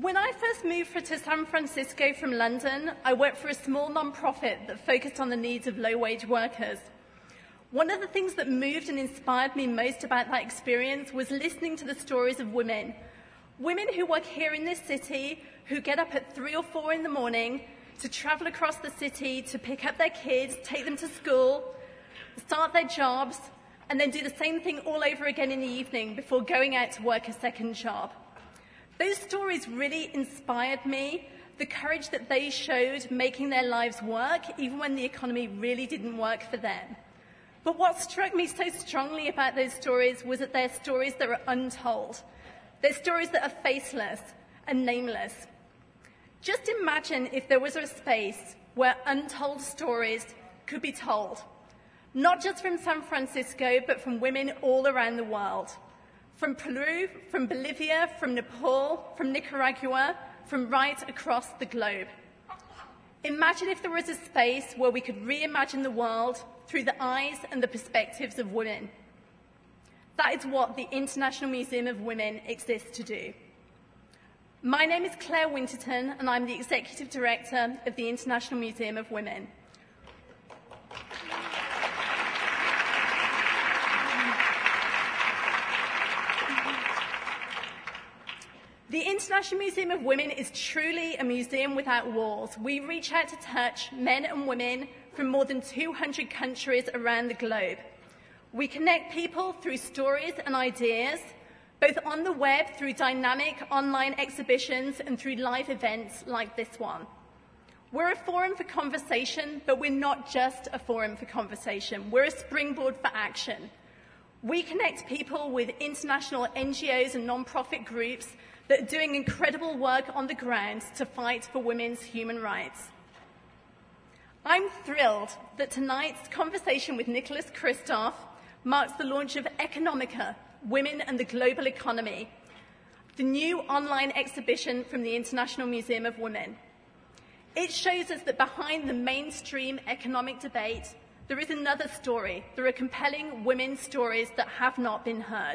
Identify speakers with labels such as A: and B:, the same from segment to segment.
A: When I first moved to San Francisco from London, I worked for a small non-profit that focused on the needs of low-wage workers. One of the things that moved and inspired me most about that experience was listening to the stories of women. Women who work here in this city, who get up at 3 or 4 in the morning to travel across the city to pick up their kids, take them to school, start their jobs, and then do the same thing all over again in the evening before going out to work a second job. Those stories really inspired me, the courage that they showed making their lives work, even when the economy really didn't work for them. But what struck me so strongly about those stories was that they're stories that are untold. They're stories that are faceless and nameless. Just imagine if there was a space where untold stories could be told, not just from San Francisco, but from women all around the world. From Peru, from Bolivia, from Nepal, from Nicaragua, from right across the globe. Imagine if there was a space where we could reimagine the world through the eyes and the perspectives of women. That is what the International Museum of Women exists to do. My name is Claire Winterton, and I'm the Executive Director of the International Museum of Women. The International Museum of Women is truly a museum without walls. We reach out to touch men and women from more than 200 countries around the globe. We connect people through stories and ideas, both on the web through dynamic online exhibitions and through live events like this one. We're a forum for conversation, but we're not just a forum for conversation. We're a springboard for action. We connect people with international NGOs and non-profit groups that are doing incredible work on the ground to fight for women's human rights. I'm thrilled that tonight's conversation with Nicholas Kristof marks the launch of Economica, Women and the Global Economy, the new online exhibition from the International Museum of Women. It shows us that behind the mainstream economic debate, there is another story. There are compelling women's stories that have not been heard.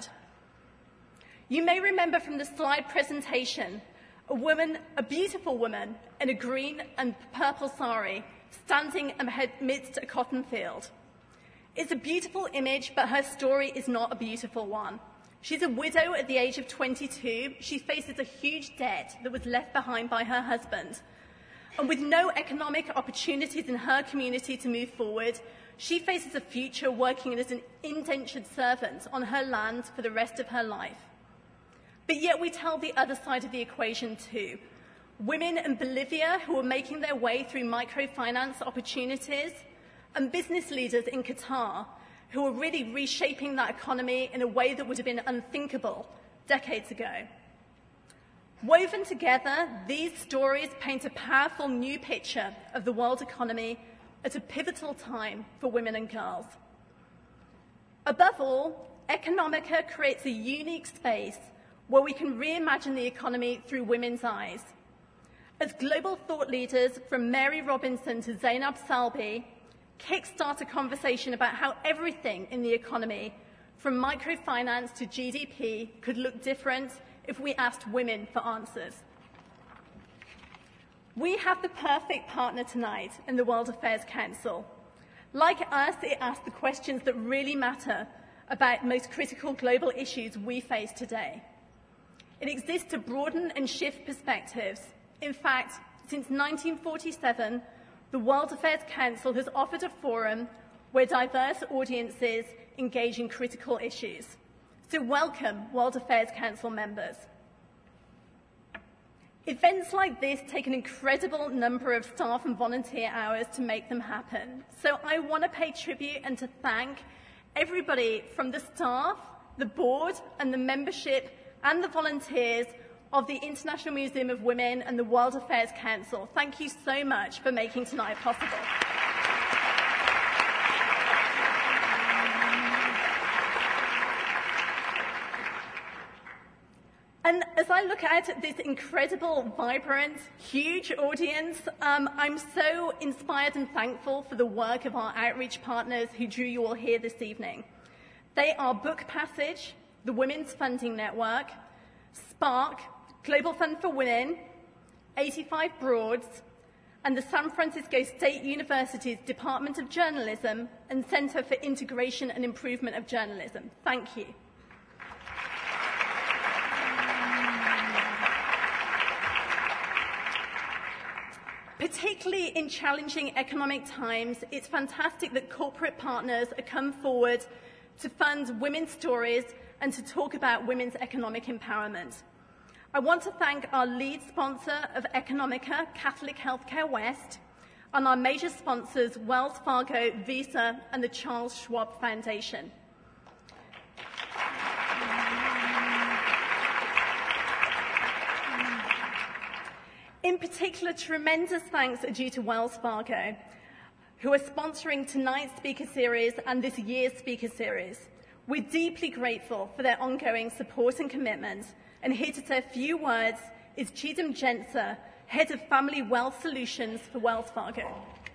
A: You may remember from the slide presentation, a beautiful woman in a green and purple sari, standing amidst a cotton field. It's a beautiful image, but her story is not a beautiful one. She's a widow at the age of 22. She faces a huge debt that was left behind by her husband. And with no economic opportunities in her community to move forward, she faces a future working as an indentured servant on her land for the rest of her life. But yet we tell the other side of the equation too. Women in Bolivia who are making their way through microfinance opportunities, and business leaders in Qatar who are really reshaping that economy in a way that would have been unthinkable decades ago. Woven together, these stories paint a powerful new picture of the world economy at a pivotal time for women and girls. Above all, Economica creates a unique space where we can reimagine the economy through women's eyes. As global thought leaders, from Mary Robinson to Zainab Salbi, kickstart a conversation about how everything in the economy, from microfinance to GDP, could look different if we asked women for answers. We have the perfect partner tonight in the World Affairs Council. Like us, it asks the questions that really matter about most critical global issues we face today. It exists to broaden and shift perspectives. In fact, since 1947, the World Affairs Council has offered a forum where diverse audiences engage in critical issues. So welcome, World Affairs Council members. Events like this take an incredible number of staff and volunteer hours to make them happen. So I want to pay tribute and to thank everybody from the staff, the board, and the membership and the volunteers of the International Museum of Women and the World Affairs Council. Thank you so much for making tonight possible. And as I look out at this incredible, vibrant, huge audience, I'm so inspired and thankful for the work of our outreach partners who drew you all here this evening. They are Book Passage, the Women's Funding Network, Spark, Global Fund for Women, 85 Broads, and the San Francisco State University's Department of Journalism and Center for Integration and Improvement of Journalism. Thank you. Particularly in challenging economic times, it's fantastic that corporate partners have come forward to fund women's stories and to talk about women's economic empowerment. I want to thank our lead sponsor of Economica, Catholic Healthcare West, and our major sponsors, Wells Fargo, Visa, and the Charles Schwab Foundation. In particular, tremendous thanks are due to Wells Fargo, who are sponsoring tonight's speaker series and this year's speaker series. We're deeply grateful for their ongoing support and commitment. And here to say a few words is Chidam Jenser, Head of Family Wealth Solutions for Wells Fargo.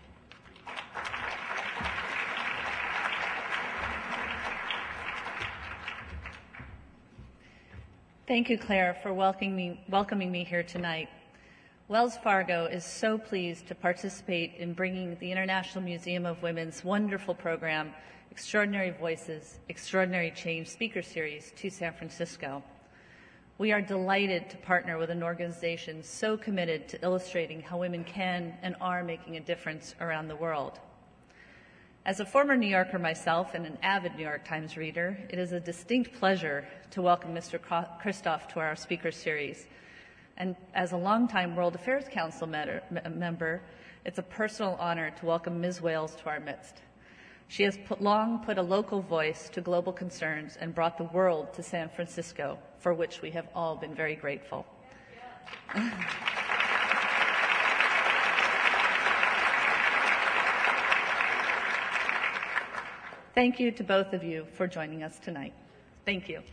B: Thank you, Claire, for welcoming me here tonight. Wells Fargo is so pleased to participate in bringing the International Museum of Women's wonderful program, Extraordinary Voices, Extraordinary Change Speaker Series to San Francisco. We are delighted to partner with an organization so committed to illustrating how women can and are making a difference around the world. As a former New Yorker myself and an avid New York Times reader, it is a distinct pleasure to welcome Mr. Kristof to our speaker series. And as a longtime World Affairs Council member, it's a personal honor to welcome Ms. Wales to our midst. She has long put a local voice to global concerns and brought the world to San Francisco, for which we have all been very grateful. Thank you to both of you for joining us tonight. Thank you.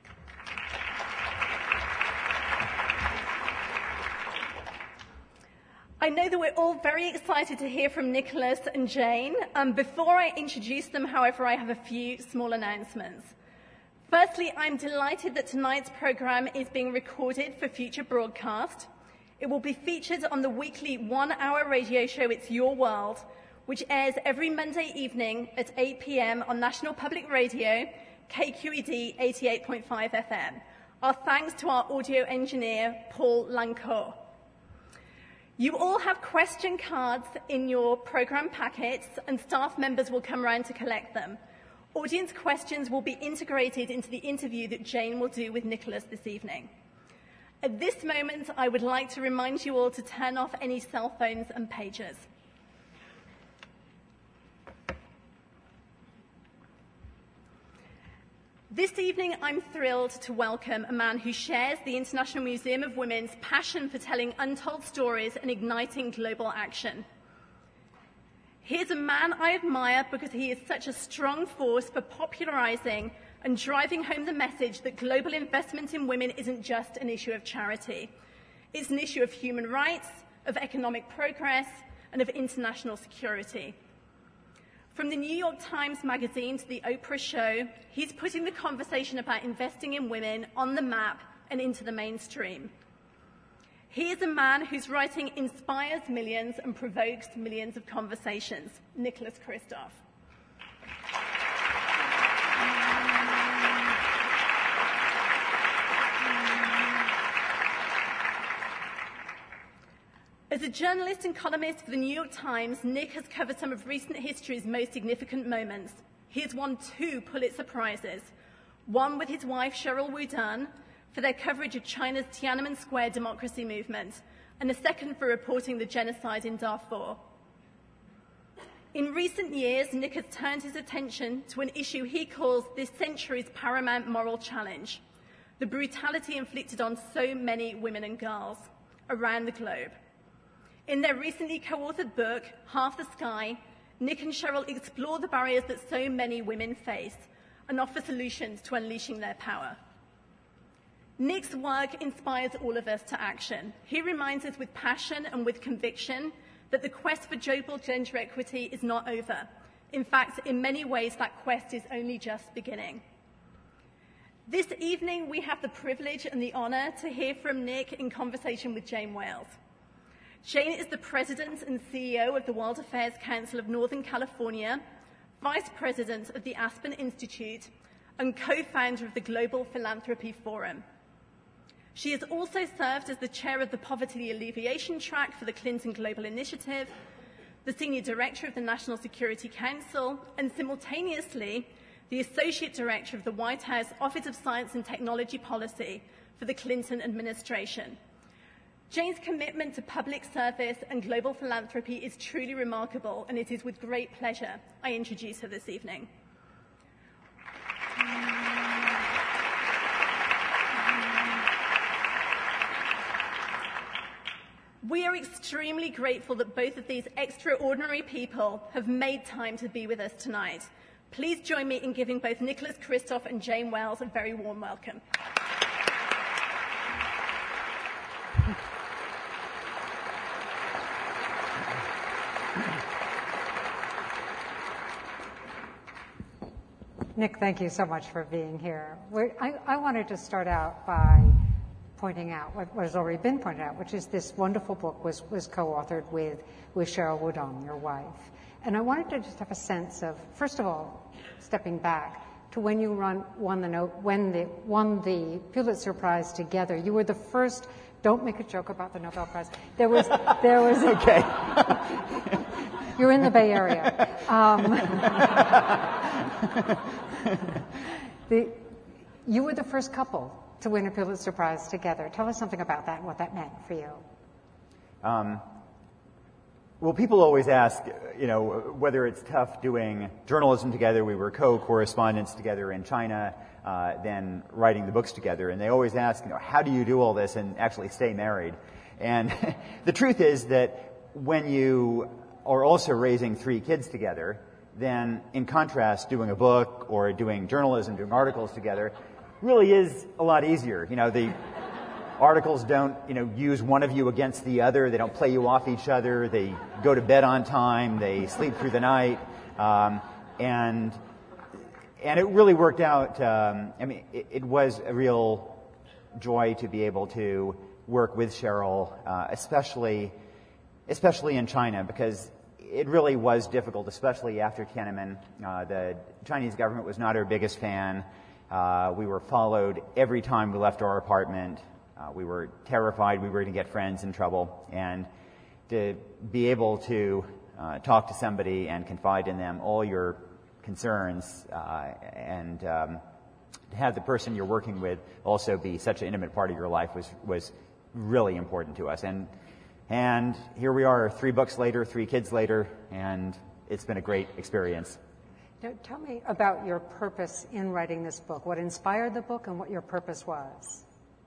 A: I know that we're all very excited to hear from Nicholas and Jane. Before I introduce them, however, I have a few small announcements. Firstly, I'm delighted that tonight's program is being recorded for future broadcast. It will be featured on the weekly one-hour radio show It's Your World, which airs every Monday evening at 8 p.m. on National Public Radio, KQED 88.5 FM. Our thanks to our audio engineer, Paul Lancourt. You all have question cards in your program packets, and staff members will come around to collect them. Audience questions will be integrated into the interview that Jane will do with Nicholas this evening. At this moment, I would like to remind you all to turn off any cell phones and pagers. This evening, I'm thrilled to welcome a man who shares the International Museum of Women's passion for telling untold stories and igniting global action. He's a man I admire because he is such a strong force for popularizing and driving home the message that global investment in women isn't just an issue of charity. It's an issue of human rights, of economic progress, and of international security. From the New York Times Magazine to the Oprah show, he's putting the conversation about investing in women on the map and into the mainstream. He is a man whose writing inspires millions and provokes millions of conversations. Nicholas Kristof. As a journalist and columnist for the New York Times, Nick has covered some of recent history's most significant moments. He has won 2 Pulitzer Prizes, one with his wife Sheryl WuDunn for their coverage of China's Tiananmen Square democracy movement, and a second for reporting the genocide in Darfur. In recent years, Nick has turned his attention to an issue he calls this century's paramount moral challenge, the brutality inflicted on so many women and girls around the globe. In their recently co-authored book, Half the Sky, Nick and Sheryl explore the barriers that so many women face and offer solutions to unleashing their power. Nick's work inspires all of us to action. He reminds us with passion and with conviction that the quest for global gender equity is not over. In fact, in many ways, that quest is only just beginning. This evening, we have the privilege and the honor to hear from Nick in conversation with Jane Wales. Jane is the president and CEO of the World Affairs Council of Northern California, vice president of the Aspen Institute, and co-founder of the Global Philanthropy Forum. She has also served as the chair of the Poverty Alleviation Track for the Clinton Global Initiative, the senior director of the National Security Council, and simultaneously the associate director of the White House Office of Science and Technology Policy for the Clinton administration. Jane's commitment to public service and global philanthropy is truly remarkable, and it is with great pleasure I introduce her this evening. We are extremely grateful that both of these extraordinary people have made time to be with us tonight. Please join me in giving both Nicholas Kristof and Jane Wales a very warm welcome.
C: Nick, thank you so much for being here. I wanted to start out by pointing out what has already been pointed out, which is this wonderful book was co-authored with Sheryl Wudong, your wife. And I wanted to just have a sense of, first of all, stepping back to when you won the Pulitzer Prize together. You were the first. Don't make a joke about the Nobel Prize. There was
D: okay.
C: You're in the Bay Area. You were the first couple to win a Pulitzer Prize together. Tell us something about that and what that meant for you.
D: Well, people always ask, whether it's tough doing journalism together. We were co-correspondents together in China, then writing the books together. And they always ask, how do you do all this and actually stay married? And the truth is that when you are also raising 3 kids together, then in contrast, doing a book or doing journalism, doing articles together, really is a lot easier. The articles don't, use one of you against the other. They don't play you off each other. They go to bed on time. They sleep through the night. And it really worked out. It was a real joy to be able to work with Sheryl, especially in China, because it really was difficult, especially after Tiananmen. The Chinese government was not our biggest fan. We were followed every time we left our apartment. We were terrified we were going to get friends in trouble. And to be able to talk to somebody and confide in them all your concerns and to have the person you're working with also be such an intimate part of your life was really important to us. And here we are 3 books later, 3 kids later, and it's been a great experience.
C: Now, tell me about your purpose in writing this book, what inspired the book and what your purpose was.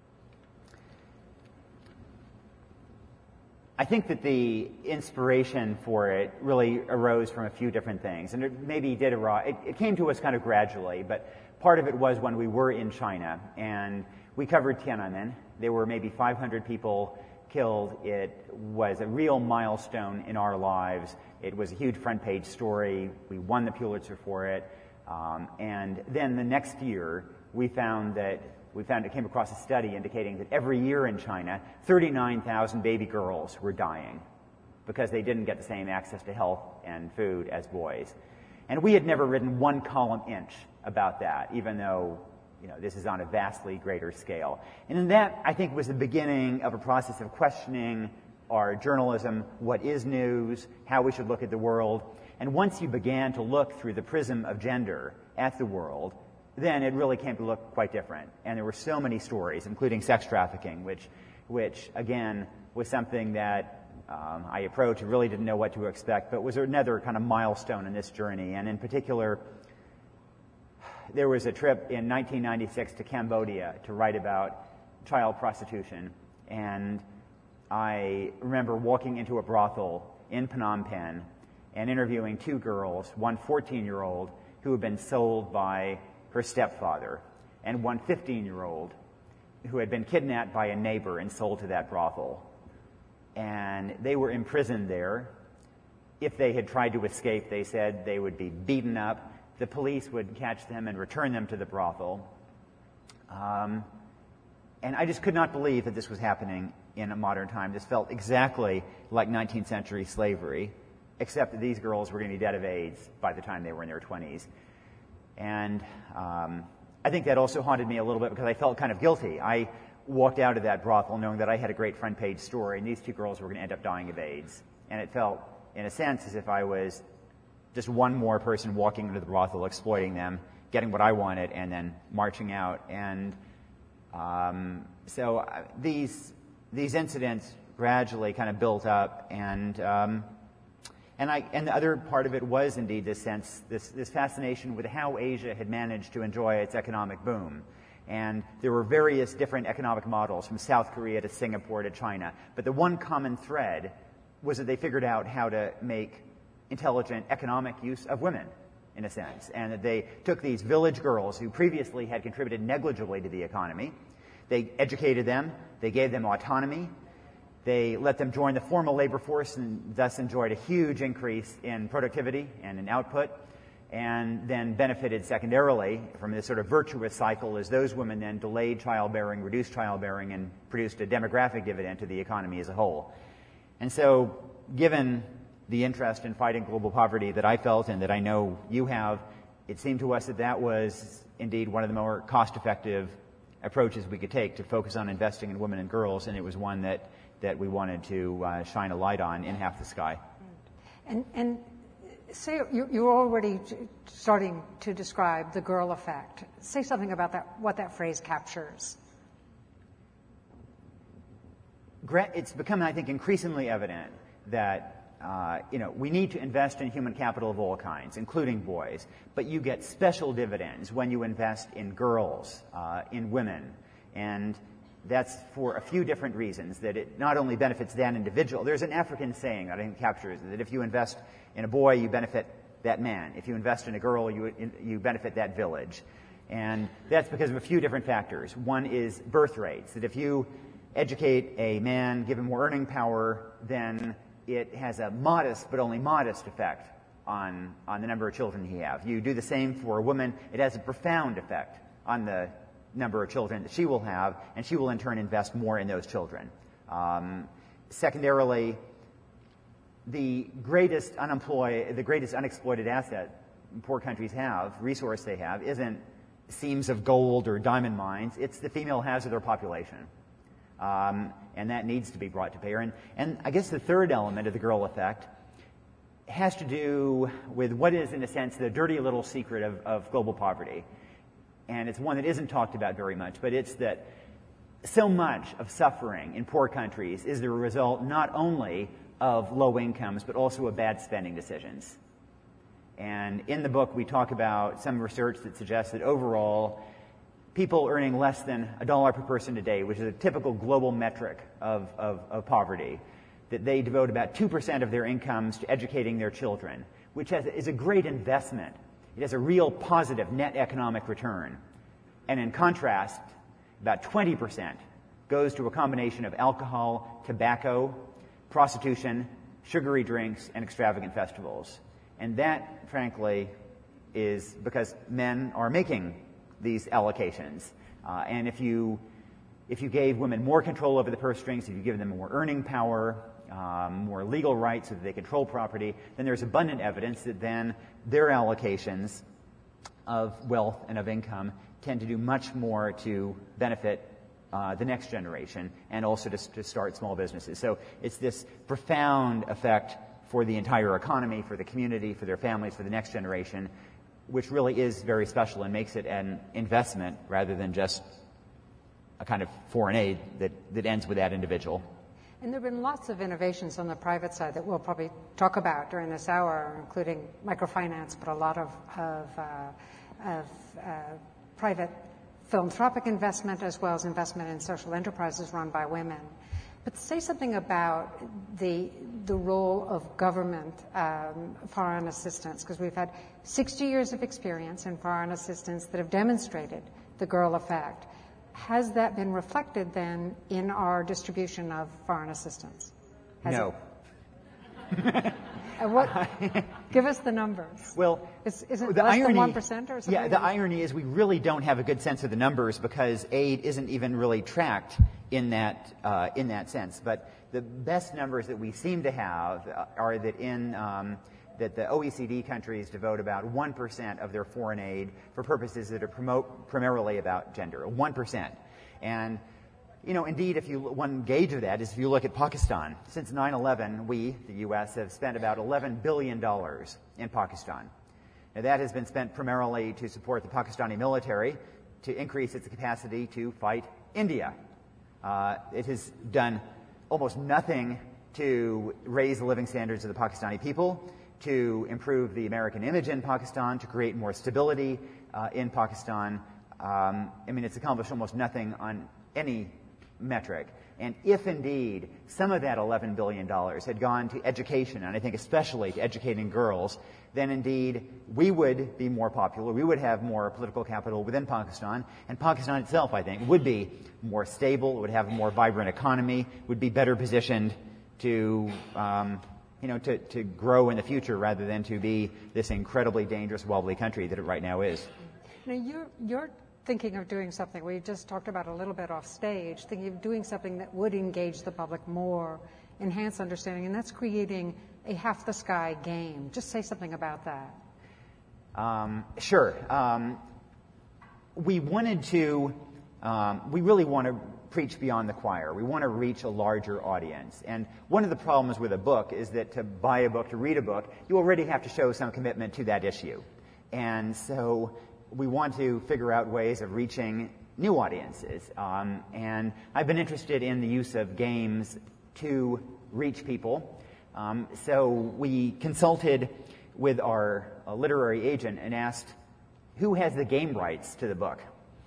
D: I think that the inspiration for it really arose from a few different things, and it maybe did arise. It came to us kind of gradually, but part of it was when we were in China, and we covered Tiananmen. There were maybe 500 people killed. It was a real milestone in our lives. It was a huge front-page story. We won the Pulitzer for it, and then the next year we found it came across a study indicating that every year in China, 39,000 baby girls were dying because they didn't get the same access to health and food as boys. And we had never written 1 column inch about that, even though this is on a vastly greater scale. And that, I think, was the beginning of a process of questioning our journalism, what is news, how we should look at the world. And once you began to look through the prism of gender at the world, then it really came to look quite different. And there were so many stories, including sex trafficking, which again, was something that I approached and really didn't know what to expect, but was another kind of milestone in this journey. And in particular, there was a trip in 1996 to Cambodia to write about child prostitution. And I remember walking into a brothel in Phnom Penh and interviewing 2 girls, one 14-year-old who had been sold by her stepfather, and one 15-year-old who had been kidnapped by a neighbor and sold to that brothel. And they were imprisoned there. If they had tried to escape, they said they would be beaten up. The police would catch them and return them to the brothel. And I just could not believe that this was happening in a modern time. This felt exactly like 19th century slavery, except that these girls were going to be dead of AIDS by the time they were in their 20s. And I think that also haunted me a little bit because I felt kind of guilty. I walked out of that brothel knowing that I had a great front page story, and these two girls were going to end up dying of AIDS. And it felt, in a sense, as if I was just one more person walking into the brothel, exploiting them, getting what I wanted, and then marching out. And so these incidents gradually kind of built up, and the other part of it was indeed this sense, this fascination with how Asia had managed to enjoy its economic boom. And there were various different economic models from South Korea to Singapore to China. But the one common thread was that they figured out how to make intelligent economic use of women, in a sense. And that they took these village girls who previously had contributed negligibly to the economy. They educated them. They gave them autonomy. They let them join the formal labor force and thus enjoyed a huge increase in productivity and in output, and then benefited secondarily from this sort of virtuous cycle as those women then delayed childbearing, reduced childbearing, and produced a demographic dividend to the economy as a whole. And so, given the interest in fighting global poverty that I felt and that I know you have, it seemed to us that that was indeed one of the more cost-effective approaches we could take to focus on investing in women and girls, and it was one that we wanted to shine a light on in Half the Sky.
C: And say you're already starting to describe the girl effect. Say something about that, what that phrase captures.
D: It's become, I think, increasingly evident that we need to invest in human capital of all kinds, including boys. But you get special dividends when you invest in girls, in women, and that's for a few different reasons. That it not only benefits that individual. There's an African saying that I think captures it, that if you invest in a boy, you benefit that man. If you invest in a girl, you benefit that village. And that's because of a few different factors. One is birth rates. That if you educate a man, give him more earning power, then it has a modest, but only modest effect on the number of children he has. You do the same for a woman, it has a profound effect on the number of children that she will have, and she will in turn invest more in those children. Secondarily, the greatest unexploited asset poor countries have, resource they have, isn't seams of gold or diamond mines, it's the female hazard of their population. And that needs to be brought to bear. And I guess the third element of the girl effect has to do with what is, in a sense, the dirty little secret of global poverty. And it's one that isn't talked about very much, but it's that so much of suffering in poor countries is the result not only of low incomes, but also of bad spending decisions. And in the book, we talk about some research that suggests that overall, people earning less than $1 per person a day, which is a typical global metric of poverty, that they devote about 2% of their incomes to educating their children, which is a great investment. It has a real positive net economic return. And in contrast, about 20% goes to a combination of alcohol, tobacco, prostitution, sugary drinks, and extravagant festivals. And that, frankly, is because men are making these allocations. And if you gave women more control over the purse strings, if you give them more earning power, more legal rights so that they control property, then there's abundant evidence that then their allocations of wealth and of income tend to do much more to benefit the next generation and also to start small businesses. So it's this profound effect for the entire economy, for the community, for their families, for the next generation, which really is very special and makes it an investment rather than just a kind of foreign aid that ends with that individual.
C: And there have been lots of innovations on the private side that we'll probably talk about during this hour, including microfinance, but a lot of private philanthropic investment as well as investment in social enterprises run by women. But say something about the role of government foreign assistance, because we've had 60 years of experience in foreign assistance that have demonstrated the girl effect. Has that been reflected then in our distribution of foreign assistance?
D: No.
C: And what? Give us the numbers.
D: Well,
C: is it less than 1% or something?
D: Yeah, the irony is we really don't have a good sense of the numbers because aid isn't even really tracked in that sense. But the best numbers that we seem to have are that that the OECD countries devote about 1% of their foreign aid for purposes that are primarily about gender. 1%, and indeed, one gauge of that is if you look at Pakistan. Since 9/11, we, the U.S., have spent about $11 billion in Pakistan. Now, that has been spent primarily to support the Pakistani military to increase its capacity to fight India. It has done almost nothing to raise the living standards of the Pakistani people, to improve the American image in Pakistan, to create more stability in Pakistan. It's accomplished almost nothing on any metric. And if indeed some of that $11 billion had gone to education, and I think especially to educating girls, then indeed we would be more popular, we would have more political capital within Pakistan, and Pakistan itself, I think, would be more stable, it would have a more vibrant economy, would be better positioned to grow in the future rather than to be this incredibly dangerous, wobbly country that it right now is.
C: Now, you're thinking of doing something, we just talked about a little bit off stage, thinking of doing something that would engage the public more, enhance understanding, and that's creating a Half the Sky game. Just say something about that.
D: Sure. We really want to preach beyond the choir. We want to reach a larger audience. And one of the problems with a book is that to buy a book, to read a book, you already have to show some commitment to that issue. And so we want to figure out ways of reaching new audiences. And I've been interested in the use of games to reach people. So we consulted with our literary agent and asked, who has the game rights to the book?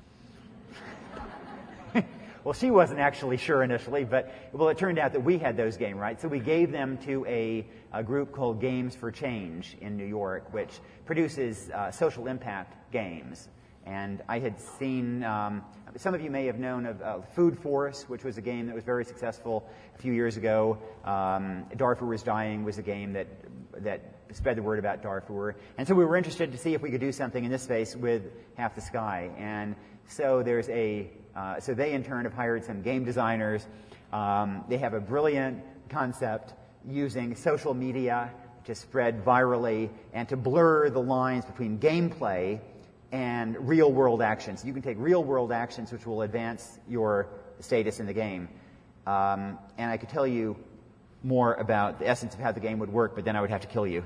D: Well, she wasn't actually sure initially, but it turned out that we had those game rights. So we gave them to a group called Games for Change in New York, which produces social impact games. And I had seen, some of you may have known of Food Force, which was a game that was very successful a few years ago. Darfur is Dying was a game that spread the word about Darfur. And so we were interested to see if we could do something in this space with Half the Sky. And so there's so they in turn have hired some game designers. They have a brilliant concept using social media to spread virally and to blur the lines between gameplay and real-world actions. You can take real-world actions which will advance your status in the game. And I could tell you more about the essence of how the game would work, but then I would have to kill you.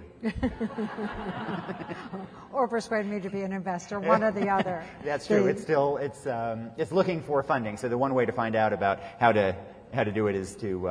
C: Or persuade me to be an investor, one or the other.
D: That's true. It's looking for funding. So the one way to find out about how to do it is to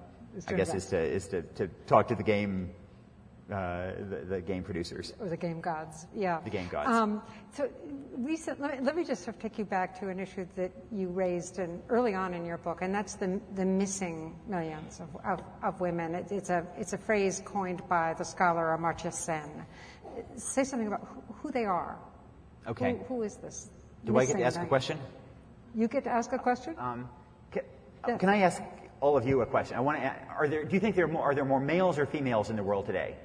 D: talk to the game producers
C: or the game gods. Yeah,
D: the game gods.
C: So let me just sort of take you back to an issue that you raised early on in your book, and that's the missing millions of women. It's a phrase coined by the scholar Amartya Sen. Say something about who they are.
D: Okay.
C: Who is this?
D: Do I get to ask a question?
C: You get to ask a question?
D: Can I ask all of you a question? Do you think are there more males or females in the world today?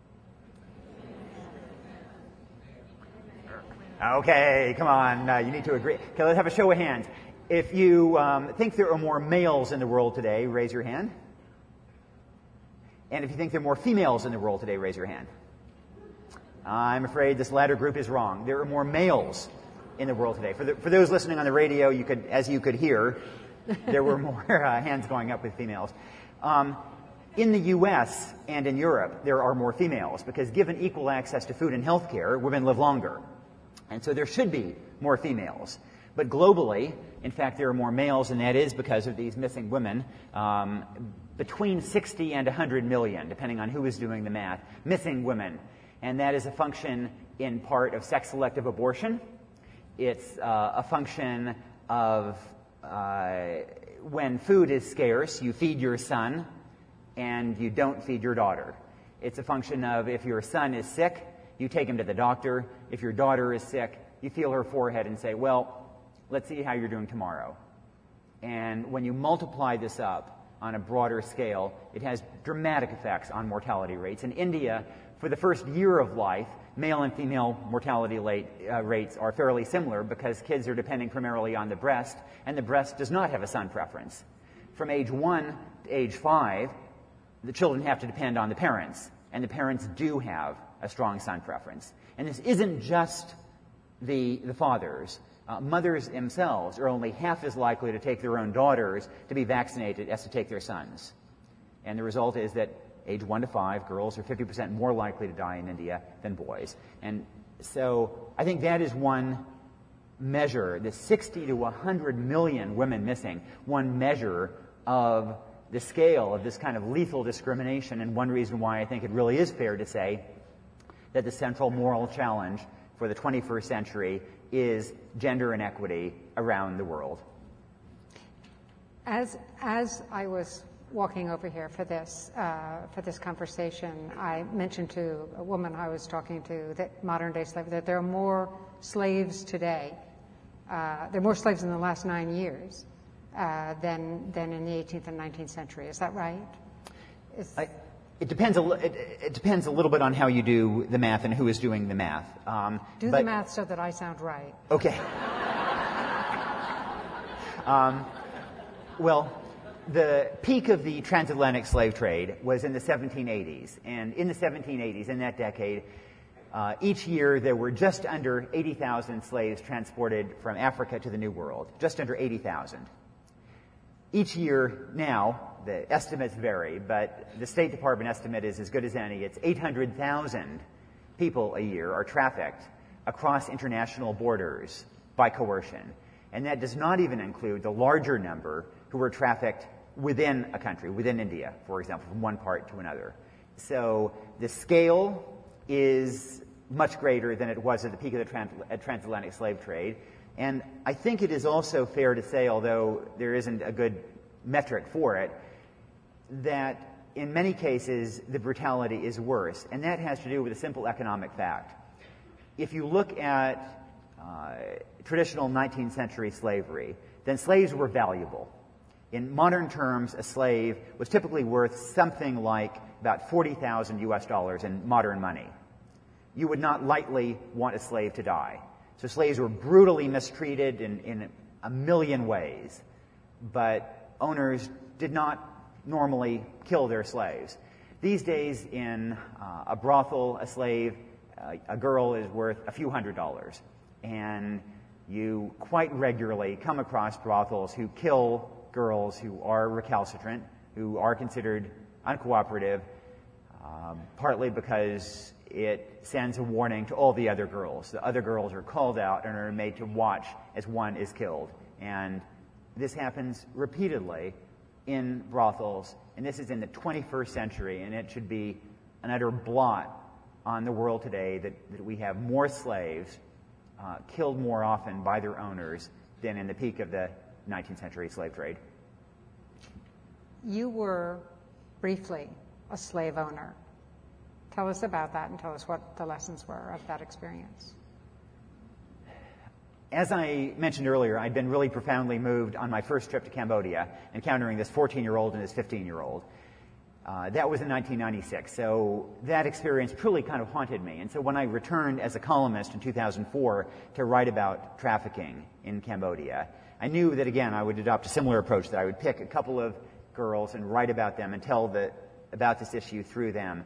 D: Okay, come on, you need to agree. Okay, let's have a show of hands. If you think there are more males in the world today, raise your hand. And if you think there are more females in the world today, raise your hand. I'm afraid this latter group is wrong. There are more males in the world today. For those listening on the radio, as you could hear, there were more hands going up with females. In the U.S. and in Europe, there are more females because given equal access to food and health care, women live longer. And so there should be more females. But globally, in fact, there are more males, and that is because of these missing women. Between 60 and 100 million, depending on who is doing the math, missing women. And that is a function in part of sex-selective abortion. It's a function of when food is scarce, you feed your son and you don't feed your daughter. It's a function of if your son is sick, you take him to the doctor. If your daughter is sick, you feel her forehead and say, well, let's see how you're doing tomorrow. And when you multiply this up on a broader scale, it has dramatic effects on mortality rates. In India, for the first year of life, male and female mortality rates are fairly similar because kids are depending primarily on the breast, and the breast does not have a son preference. From age 1 to age 5, the children have to depend on the parents, and the parents do have a strong son preference. And this isn't just the fathers. Mothers themselves are only half as likely to take their own daughters to be vaccinated as to take their sons. And the result is that age 1 to 5, girls are 50% more likely to die in India than boys. And so I think that is one measure, the 60 to 100 million women missing, one measure of the scale of this kind of lethal discrimination, and one reason why I think it really is fair to say that the central moral challenge for the 21st century is gender inequity around the world.
C: As I was walking over here for this conversation, I mentioned to a woman I was talking to that modern-day slavery, that there are more slaves today. There are more slaves in the last 9 years than in the 18th and 19th century. Is that right?
D: It depends a little bit on how you do the math and who is doing the math.
C: Do the math so that I sound right.
D: Okay. Well, the peak of the transatlantic slave trade was in the 1780s. And in the 1780s, in that decade, each year there were just under 80,000 slaves transported from Africa to the New World. Just under 80,000. Each year now, the estimates vary, but the State Department estimate is as good as any. It's 800,000 people a year are trafficked across international borders by coercion. And that does not even include the larger number who are trafficked within a country, within India, for example, from one part to another. So the scale is much greater than it was at the peak of the transatlantic slave trade. And I think it is also fair to say, although there isn't a good metric for it, that in many cases the brutality is worse. And that has to do with a simple economic fact. If you look at traditional 19th century slavery, then slaves were valuable. In modern terms, a slave was typically worth something like about $40,000 US in modern money. You would not lightly want a slave to die. So slaves were brutally mistreated in a million ways, but owners did not normally kill their slaves. These days, in a brothel, a slave, a girl is worth a few $100s, and you quite regularly come across brothels who kill girls who are recalcitrant, who are considered uncooperative, partly because it sends a warning to all the other girls. The other girls are called out and are made to watch as one is killed. And this happens repeatedly in brothels, and this is in the 21st century, and it should be an utter blot on the world today that we have more slaves killed more often by their owners than in the peak of the 19th century slave trade.
C: You were briefly a slave owner. Tell us about that and tell us what the lessons were of that experience.
D: As I mentioned earlier, I'd been really profoundly moved on my first trip to Cambodia, encountering this 14-year-old and this 15-year-old. That was in 1996, so that experience truly kind of haunted me. And so when I returned as a columnist in 2004 to write about trafficking in Cambodia, I knew that, again, I would adopt a similar approach, that I would pick a couple of girls and write about them and tell about this issue through them.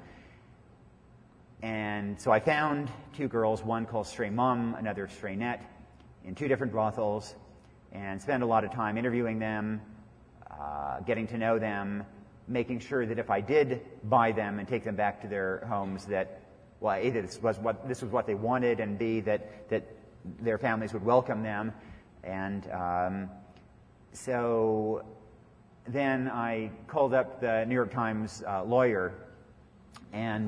D: And so I found two girls, one called Stray Mum, another Stray Net, in two different brothels, and spent a lot of time interviewing them, getting to know them, making sure that if I did buy them and take them back to their homes, that, well, A, that this was what they wanted, and B, that their families would welcome them. And so then I called up the New York Times lawyer, and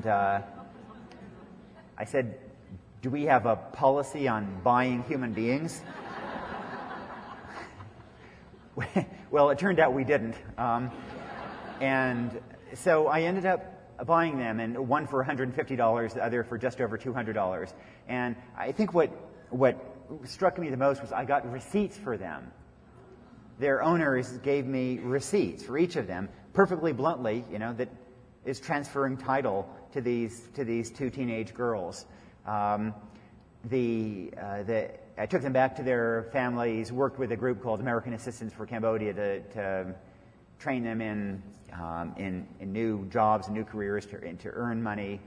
D: I said, "Do we have a policy on buying human beings?" Well, it turned out we didn't. And so I ended up buying them, and one for $150, the other for just over $200. And I think what struck me the most was I got receipts for them. their owners gave me receipts for each of them, perfectly bluntly, that is transferring title to these two teenage girls. I took them back to their families, worked with a group called American Assistance for Cambodia to train them in new jobs and new careers to earn money.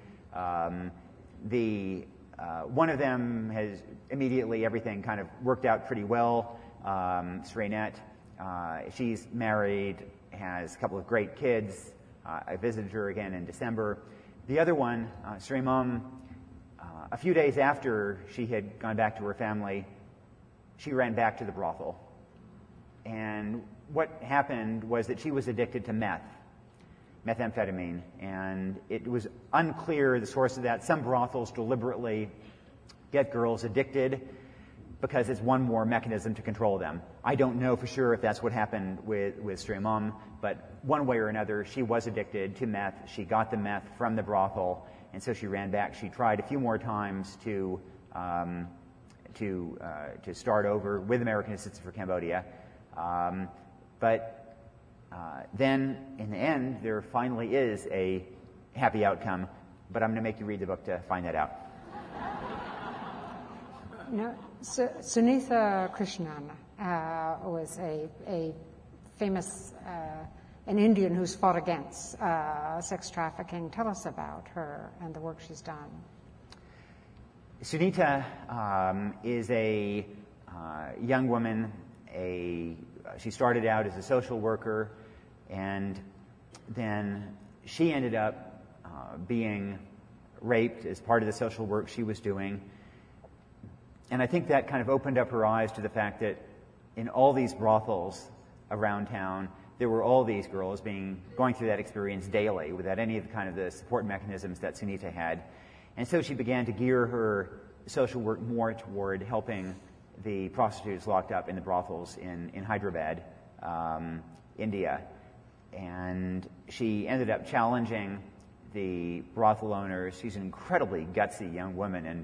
D: One of them has immediately everything kind of worked out pretty well. Sreenet, she's married, has a couple of great kids. I visited her again in December. The other one, Sri Mom, a few days after she had gone back to her family, she ran back to the brothel. And what happened was that she was addicted to methamphetamine, and it was unclear the source of that. Some brothels deliberately get girls addicted because it's one more mechanism to control them. I don't know for sure if that's what happened with Sri Mom, but one way or another, she was addicted to meth. She got the meth from the brothel, and so she ran back. She tried a few more times to start over with American Assistance for Cambodia, but then in the end, there finally is a happy outcome. But I'm going to make you read the book to find that out.
C: Sunitha Krishnan was a famous an Indian who's fought against sex trafficking. Tell us about her and the work she's done.
D: Sunitha is a young woman. She started out as a social worker, and then she ended up being raped as part of the social work she was doing. And I think that kind of opened up her eyes to the fact that in all these brothels around town, there were all these girls going through that experience daily without any of the support mechanisms that Sunitha had. And so she began to gear her social work more toward helping the prostitutes locked up in the brothels in Hyderabad, India. And she ended up challenging the brothel owners. She's an incredibly gutsy young woman, and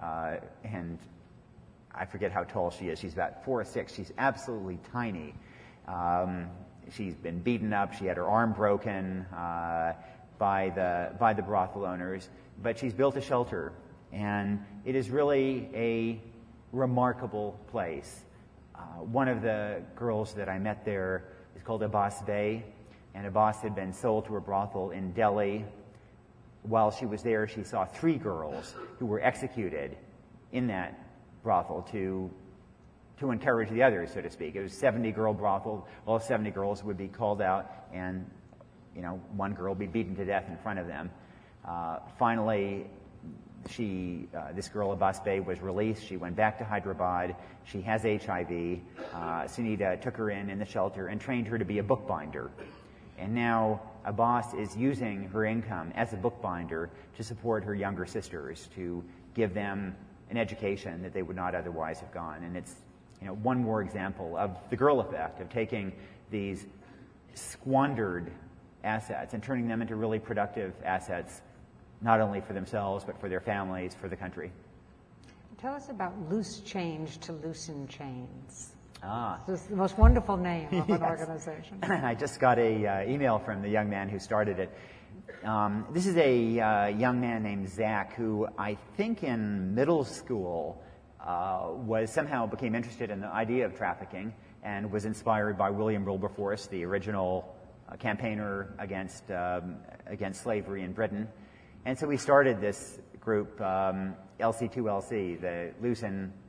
D: I forget how tall she is. She's about 4'6". She's absolutely tiny. She's been beaten up. She had her arm broken by the brothel owners, but she's built a shelter, and it is really a remarkable place. One of the girls that I met there is called Abbas Bey, and Abbas had been sold to a brothel in Delhi. While she was there, she saw 3 girls who were executed in that brothel to encourage the others, so to speak. It was a 70-girl brothel. All 70 girls would be called out, and one girl would be beaten to death in front of them. Finally, this girl, Abbas Bey, was released. She went back to Hyderabad. She has HIV. Sunitha took her in the shelter and trained her to be a bookbinder. And now Abbas is using her income as a bookbinder to support her younger sisters, to give them an education that they would not otherwise have gone. And it's one more example of the girl effect, of taking these squandered assets and turning them into really productive assets, not only for themselves, but for their families, for the country.
C: Tell us about Loose Change to Loosen Chains.
D: This
C: is the most wonderful name of an organization.
D: I just got a email from the young man who started it. This is a young man named Zach, who I think in middle school somehow became interested in the idea of trafficking and was inspired by William Wilberforce, the original campaigner against slavery in Britain. And so we started this group, LC2LC, the Loose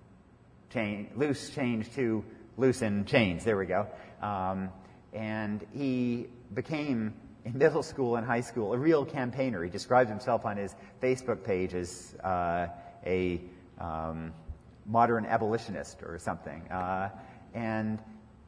D: Change to Loosen Chains. There we go. And he became, in middle school and high school, a real campaigner. He describes himself on his Facebook page as a modern abolitionist or something. And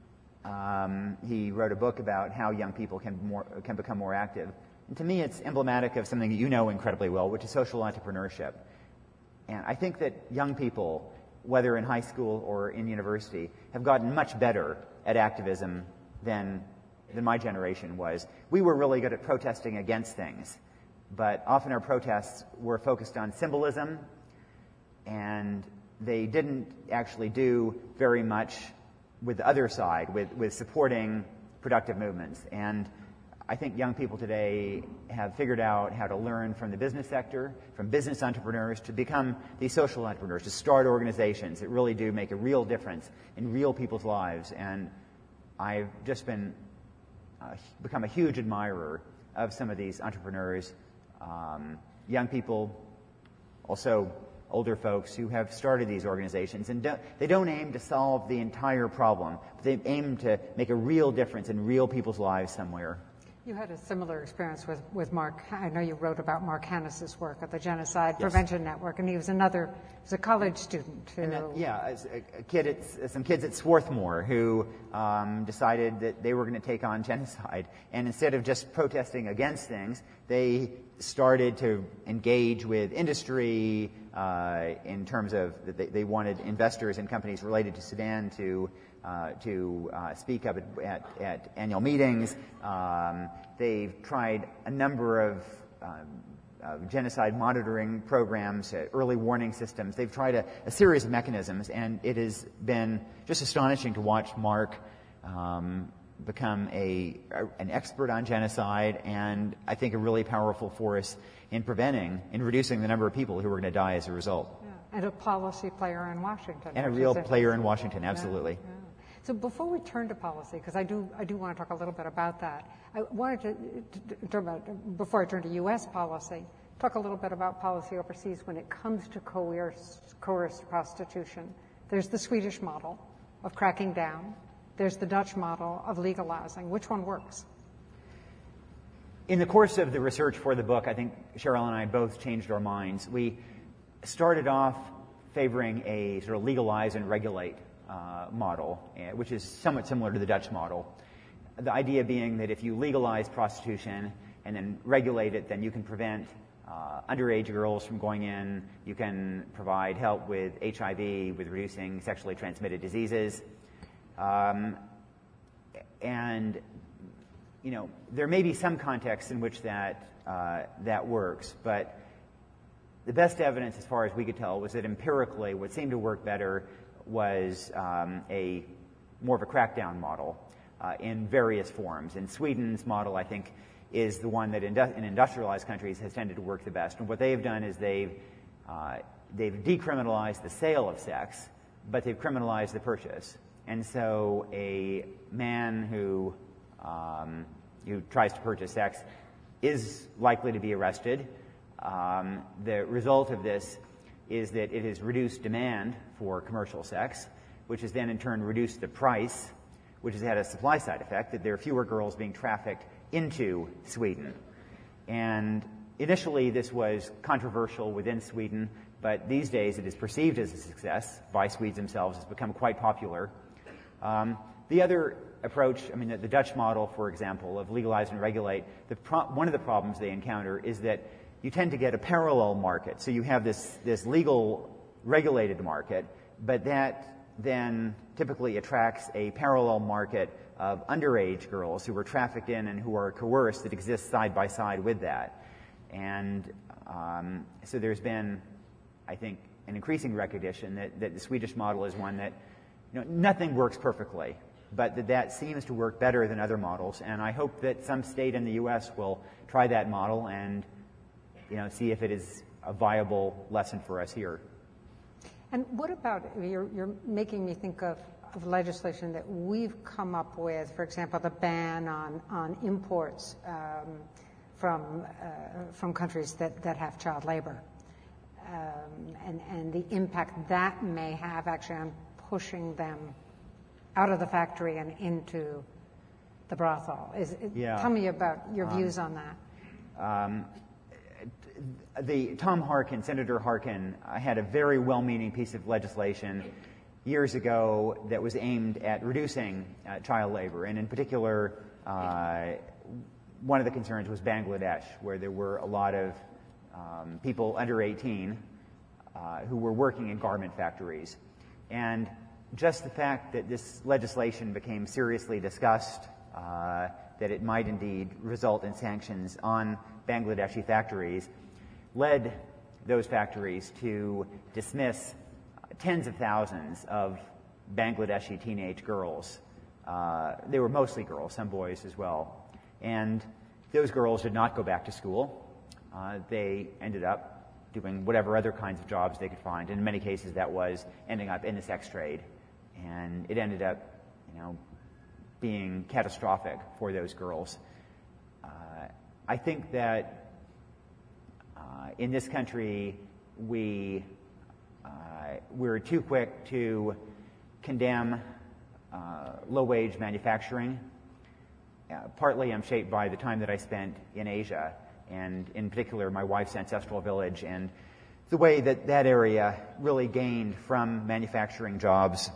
D: he wrote a book about how young people can become more active. And to me, it's emblematic of something that you know incredibly well, which is social entrepreneurship. And I think that young people, whether in high school or in university, have gotten much better at activism than my generation was. We were really good at protesting against things, but often our protests were focused on symbolism, and they didn't actually do very much the other side, with supporting productive movements. And I think young people today have figured out how to learn from the business sector, from business entrepreneurs, to become these social entrepreneurs, to start organizations that really do make a real difference in real people's lives. And I've just become a huge admirer of some of these entrepreneurs, young people, also older folks who have started these organizations. And they don't aim to solve the entire problem, but they aim to make a real difference in real people's lives somewhere.
C: You had a similar experience with Mark. I know you wrote about Mark Hannes's work at the Genocide Prevention Network, and he was a college student.
D: Some kids at Swarthmore who decided that they were going to take on genocide. And instead of just protesting against things, they started to engage with industry in terms of they wanted investors in companies related to Sudan to speak up at annual meetings. They've tried a number of genocide monitoring programs, early warning systems. They've tried a series of mechanisms, and it has been just astonishing to watch Mark become an expert on genocide, and I think a really powerful force in reducing the number of people who are going to die as a result.
C: Yeah. And a policy player in Washington.
D: And a real player in Washington, absolutely.
C: Yeah. So before we turn to policy, because I do want to talk a little bit about that, I wanted to talk about, before I turn to U.S. policy, talk a little bit about policy overseas when it comes to coerced prostitution. There's the Swedish model of cracking down. There's the Dutch model of legalizing. Which one works?
D: In the course of the research for the book, I think Cheryl and I both changed our minds. We started off favoring a sort of legalize and regulate model, which is somewhat similar to the Dutch model. The idea being that if you legalize prostitution and then regulate it, then you can prevent underage girls from going in. You can provide help with HIV, with reducing sexually transmitted diseases. And, you know, there may be some contexts in which that works, but the best evidence, as far as we could tell, was that empirically what seemed to work better was more of a crackdown model in various forms. And Sweden's model, I think, is the one that in industrialized countries has tended to work the best. And what they've done is they've decriminalized the sale of sex, but they've criminalized the purchase. And so a man who tries to purchase sex is likely to be arrested. The result of this is that it has reduced demand for commercial sex, which has then in turn reduced the price, which has had a supply side effect, that there are fewer girls being trafficked into Sweden. And initially this was controversial within Sweden, but these days it is perceived as a success by Swedes themselves. It's become quite popular. The other approach, I mean, the Dutch model, for example, of legalize and regulate, one of the problems they encounter is that you tend to get a parallel market. So you have this legal regulated market, but that then typically attracts a parallel market of underage girls who are trafficked in and who are coerced that exists side by side with that. And so there's been, I think, an increasing recognition that the Swedish model is one that, you know, nothing works perfectly, but that seems to work better than other models. And I hope that some state in the U.S. will try that model and, you know, see if it is a viable lesson for us here.
C: And what about, you're making me think of legislation that we've come up with, for example, the ban on imports from countries that have child labor, and the impact that may have actually on pushing them out of the factory and into the brothel. Tell me about your views on that. Senator Harkin had a very well-meaning piece of legislation years ago that was aimed at reducing child labor. And in particular, one of the concerns was Bangladesh, where there were a lot of people under 18 who were working in garment factories. And just the fact that this legislation became seriously discussed, that it might indeed result in sanctions on Bangladeshi factories, led those factories to dismiss tens of thousands of
D: Bangladeshi teenage girls. They were mostly girls, some boys as well. And those girls did not go back to school. They ended up doing whatever other kinds of jobs they could find. In many cases, that was ending up in the sex trade. And it ended up, being catastrophic for those girls. I think that in this country, we're too quick to condemn low-wage manufacturing. Partly I'm shaped by the time that I spent in Asia, and in particular my wife's ancestral village, and the way that that area really gained from manufacturing jobs.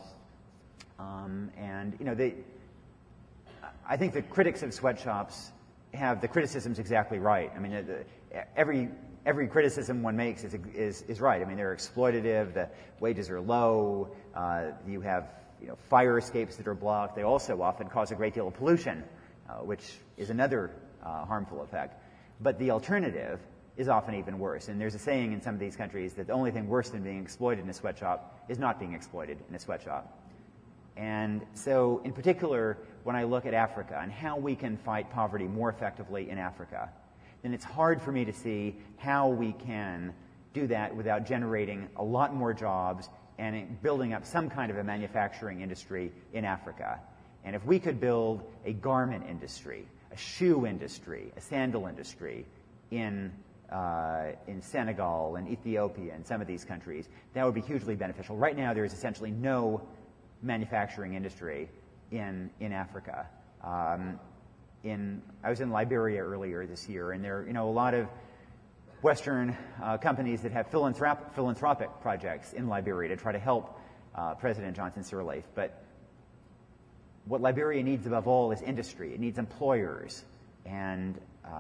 D: I think the critics of sweatshops have the criticisms exactly right. I mean, every criticism one makes is right. I mean, they're exploitative. The wages are low. You have fire escapes that are blocked. They also often cause a great deal of pollution, which is another harmful effect. But the alternative is often even worse. And there's a saying in some of these countries that the only thing worse than being exploited in a sweatshop is not being exploited in a sweatshop. And so, in particular, when I look at Africa and how we can fight poverty more effectively in Africa, then it's hard for me to see how we can do that without generating a lot more jobs and building up some kind of a manufacturing industry in Africa. And if we could build a garment industry, a shoe industry, a sandal industry in Senegal and Ethiopia and some of these countries, that would be hugely beneficial. Right now, there is essentially no manufacturing industry in Africa. I was in Liberia earlier this year, and there are a lot of Western companies that have philanthropic projects in Liberia to try to help President Johnson Sirleaf. But what Liberia needs above all is industry. It needs employers, and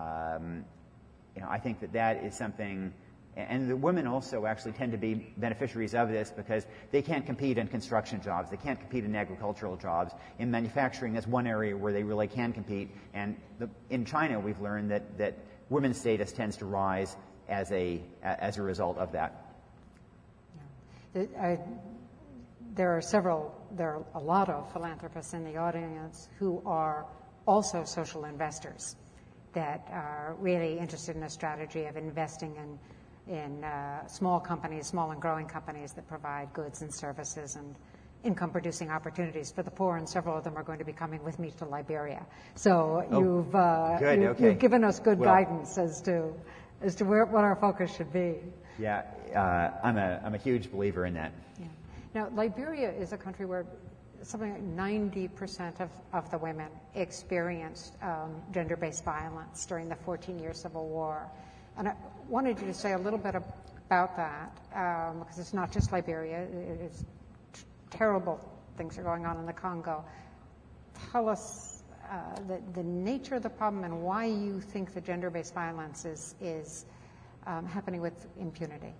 D: I think that is something. And the women also actually tend to be beneficiaries of this because they can't compete in construction jobs. They can't compete in agricultural jobs. In manufacturing, that's one area where they really can compete. And in China, we've learned that women's status tends to rise as a result of that.
C: Yeah. There are a lot of philanthropists in the audience who are also social investors that are really interested in a strategy of investing in small companies, small and growing companies that provide goods and services and income-producing opportunities for the poor, and several of them are going to be coming with me to Liberia. So you've given us good guidance as to what our focus should be.
D: Yeah, I'm a huge believer in that.
C: Yeah. Now, Liberia is a country where something like 90% of the women experienced gender-based violence during the 14-year civil war. And I wanted you to say a little bit about that, because it's not just Liberia. It's terrible things are going on in the Congo. Tell us the nature of the problem and why you think the gender-based violence is happening with impunity.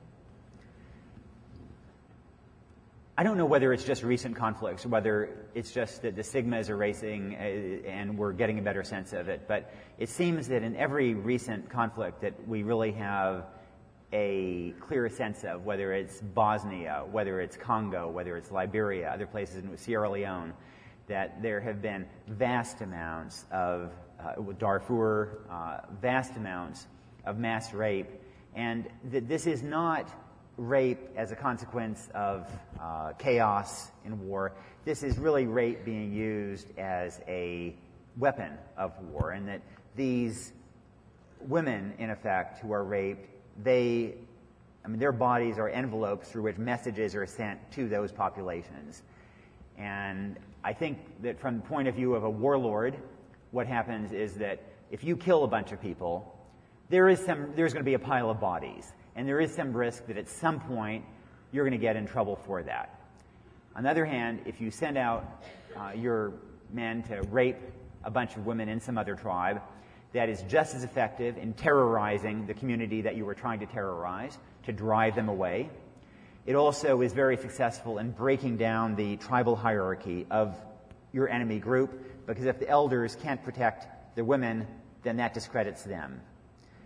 D: I don't know whether it's just recent conflicts or whether it's just that the stigma is erasing and we're getting a better sense of it, but it seems that in every recent conflict that we really have a clear sense of, whether it's Bosnia, whether it's Congo, whether it's Liberia, other places in Sierra Leone, that there have been vast amounts of Darfur, vast amounts of mass rape, and that this is not rape as a consequence of chaos in war. This is really rape being used as a weapon of war, and that these women, in effect, who are raped, their bodies are envelopes through which messages are sent to those populations. And I think that from the point of view of a warlord, what happens is that if you kill a bunch of people, there's going to be a pile of bodies. And there is some risk that at some point you're going to get in trouble for that. On the other hand, if you send out your men to rape a bunch of women in some other tribe, that is just as effective in terrorizing the community that you were trying to terrorize, to drive them away. It also is very successful in breaking down the tribal hierarchy of your enemy group, because if the elders can't protect the women, then that discredits them.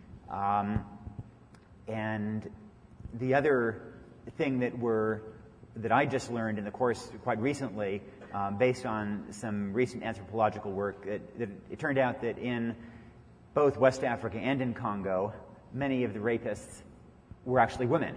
D: And the other thing that that I just learned in the course quite recently, based on some recent anthropological work, that it turned out that in both West Africa and in Congo, many of the rapists were actually women.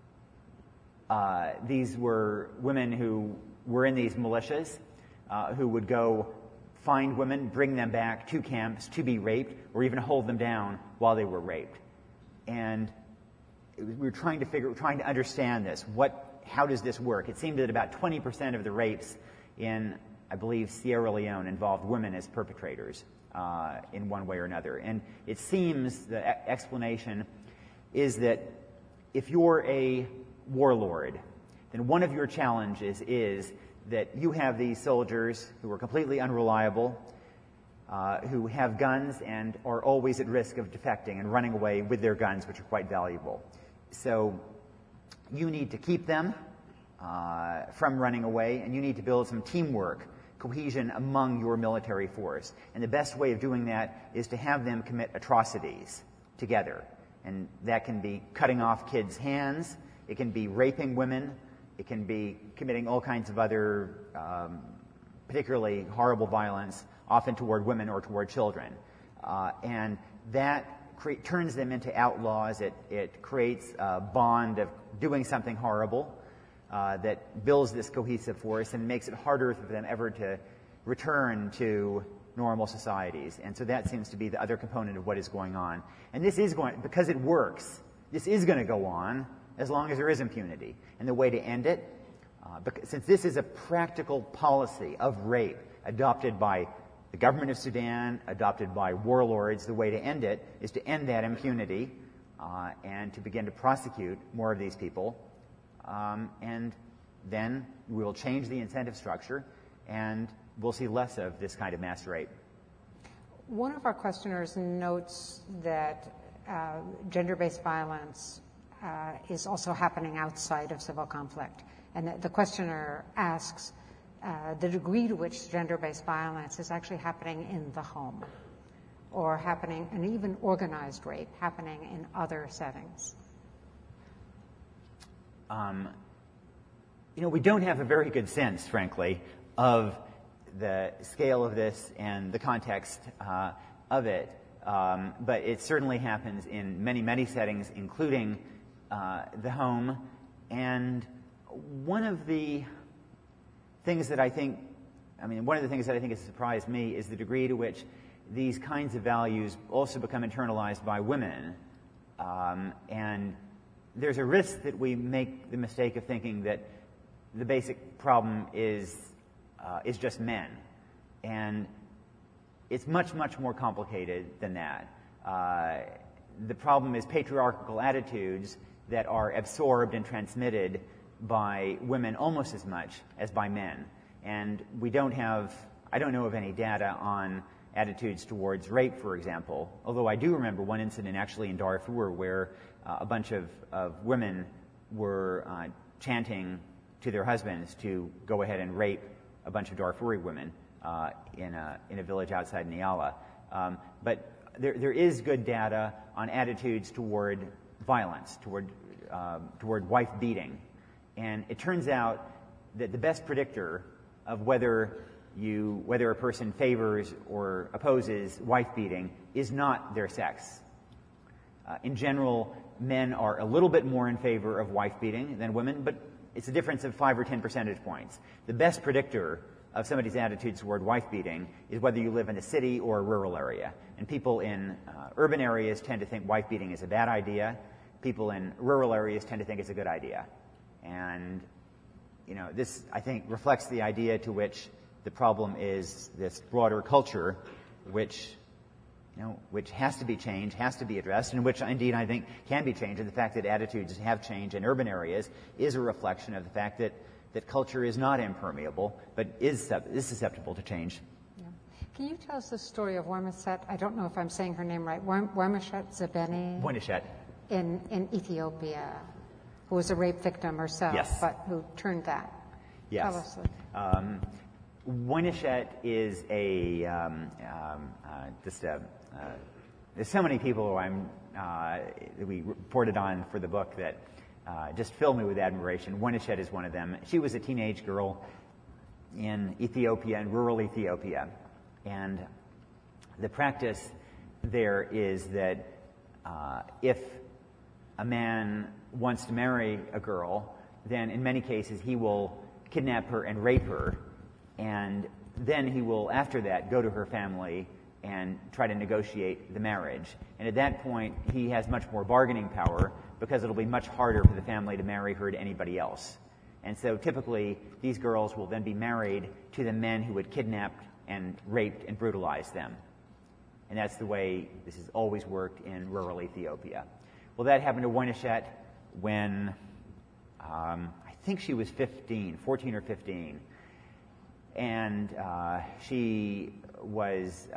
D: These were women who were in these militias, who would go find women, bring them back to camps to be raped, or even hold them down while they were raped. And we were trying to understand this. How does this work? It seemed that about 20% of the rapes in, I believe, Sierra Leone involved women as perpetrators in one way or another. And it seems the explanation is that if you're a warlord, then one of your challenges is that you have these soldiers who are completely unreliable, who have guns and are always at risk of defecting and running away with their guns, which are quite valuable. So you need to keep them from running away, and you need to build some teamwork, cohesion among your military force. And the best way of doing that is to have them commit atrocities together. And that can be cutting off kids' hands, it can be raping women, it can be committing all kinds of other particularly horrible violence, often toward women or toward children. And that turns them into outlaws. It creates a bond of doing something horrible that builds this cohesive force and makes it harder for them ever to return to normal societies. And so that seems to be the other component of what is going on. And this is going, because it works, this is going to go on as long as there is impunity. And the way to end it, since this is a practical policy of rape adopted by the government of Sudan, adopted by warlords, the way to end it is to end that impunity and to begin to prosecute more of these people. And then we'll change the incentive structure and we'll see less of this kind of mass rape.
C: One of our questioners notes that gender-based violence is also happening outside of civil conflict. And the questioner asks the degree to which gender-based violence is actually happening in the home or happening, and even organized rape happening in other settings.
D: We don't have a very good sense, frankly, of the scale of this and the context of it. But it certainly happens in many, many settings, including the home. And one of the things that I think has surprised me is the degree to which these kinds of values also become internalized by women. And there's a risk that we make the mistake of thinking that the basic problem is just men. And it's much, much more complicated than that. The problem is patriarchal attitudes that are absorbed and transmitted by women almost as much as by men. And I don't know of any data on attitudes towards rape, for example, although I do remember one incident actually in Darfur where a bunch of women were chanting to their husbands to go ahead and rape a bunch of Darfuri women in a village outside Niala. But there is good data on attitudes toward violence, toward wife beating. And it turns out that the best predictor of whether a person favors or opposes wife beating is not their sex. In general, men are a little bit more in favor of wife beating than women, but it's a difference of 5 or 10 percentage points. The best predictor of somebody's attitudes toward wife beating is whether you live in a city or a rural area. And people in urban areas tend to think wife beating is a bad idea. People in rural areas tend to think it's a good idea. And this, I think, reflects the idea to which the problem is this broader culture, which has to be changed, has to be addressed, and which, indeed, I think can be changed. And the fact that attitudes have changed in urban areas is a reflection of the fact that culture is not impermeable, but is susceptible to change.
C: Yeah. Can you tell us the story of Wemesset? I don't know if I'm saying her name right. Wemesset Zebeni?
D: Wemesset.
C: In Ethiopia, who was a rape victim herself,
D: yes,
C: but who turned that.
D: Yes.
C: Tell us.
D: Wemesset is there's so many people who we reported on for the book that just fill me with admiration. Winnechet is one of them. She was a teenage girl in Ethiopia, in rural Ethiopia. And the practice there is that if a man wants to marry a girl, then in many cases he will kidnap her and rape her, and then he will, after that, go to her family and try to negotiate the marriage. And at that point, he has much more bargaining power because it'll be much harder for the family to marry her to anybody else. And so typically, these girls will then be married to the men who had kidnapped and raped and brutalized them. And that's the way this has always worked in rural Ethiopia. Well, that happened to Winnechet when I think she was 14 or 15. And she was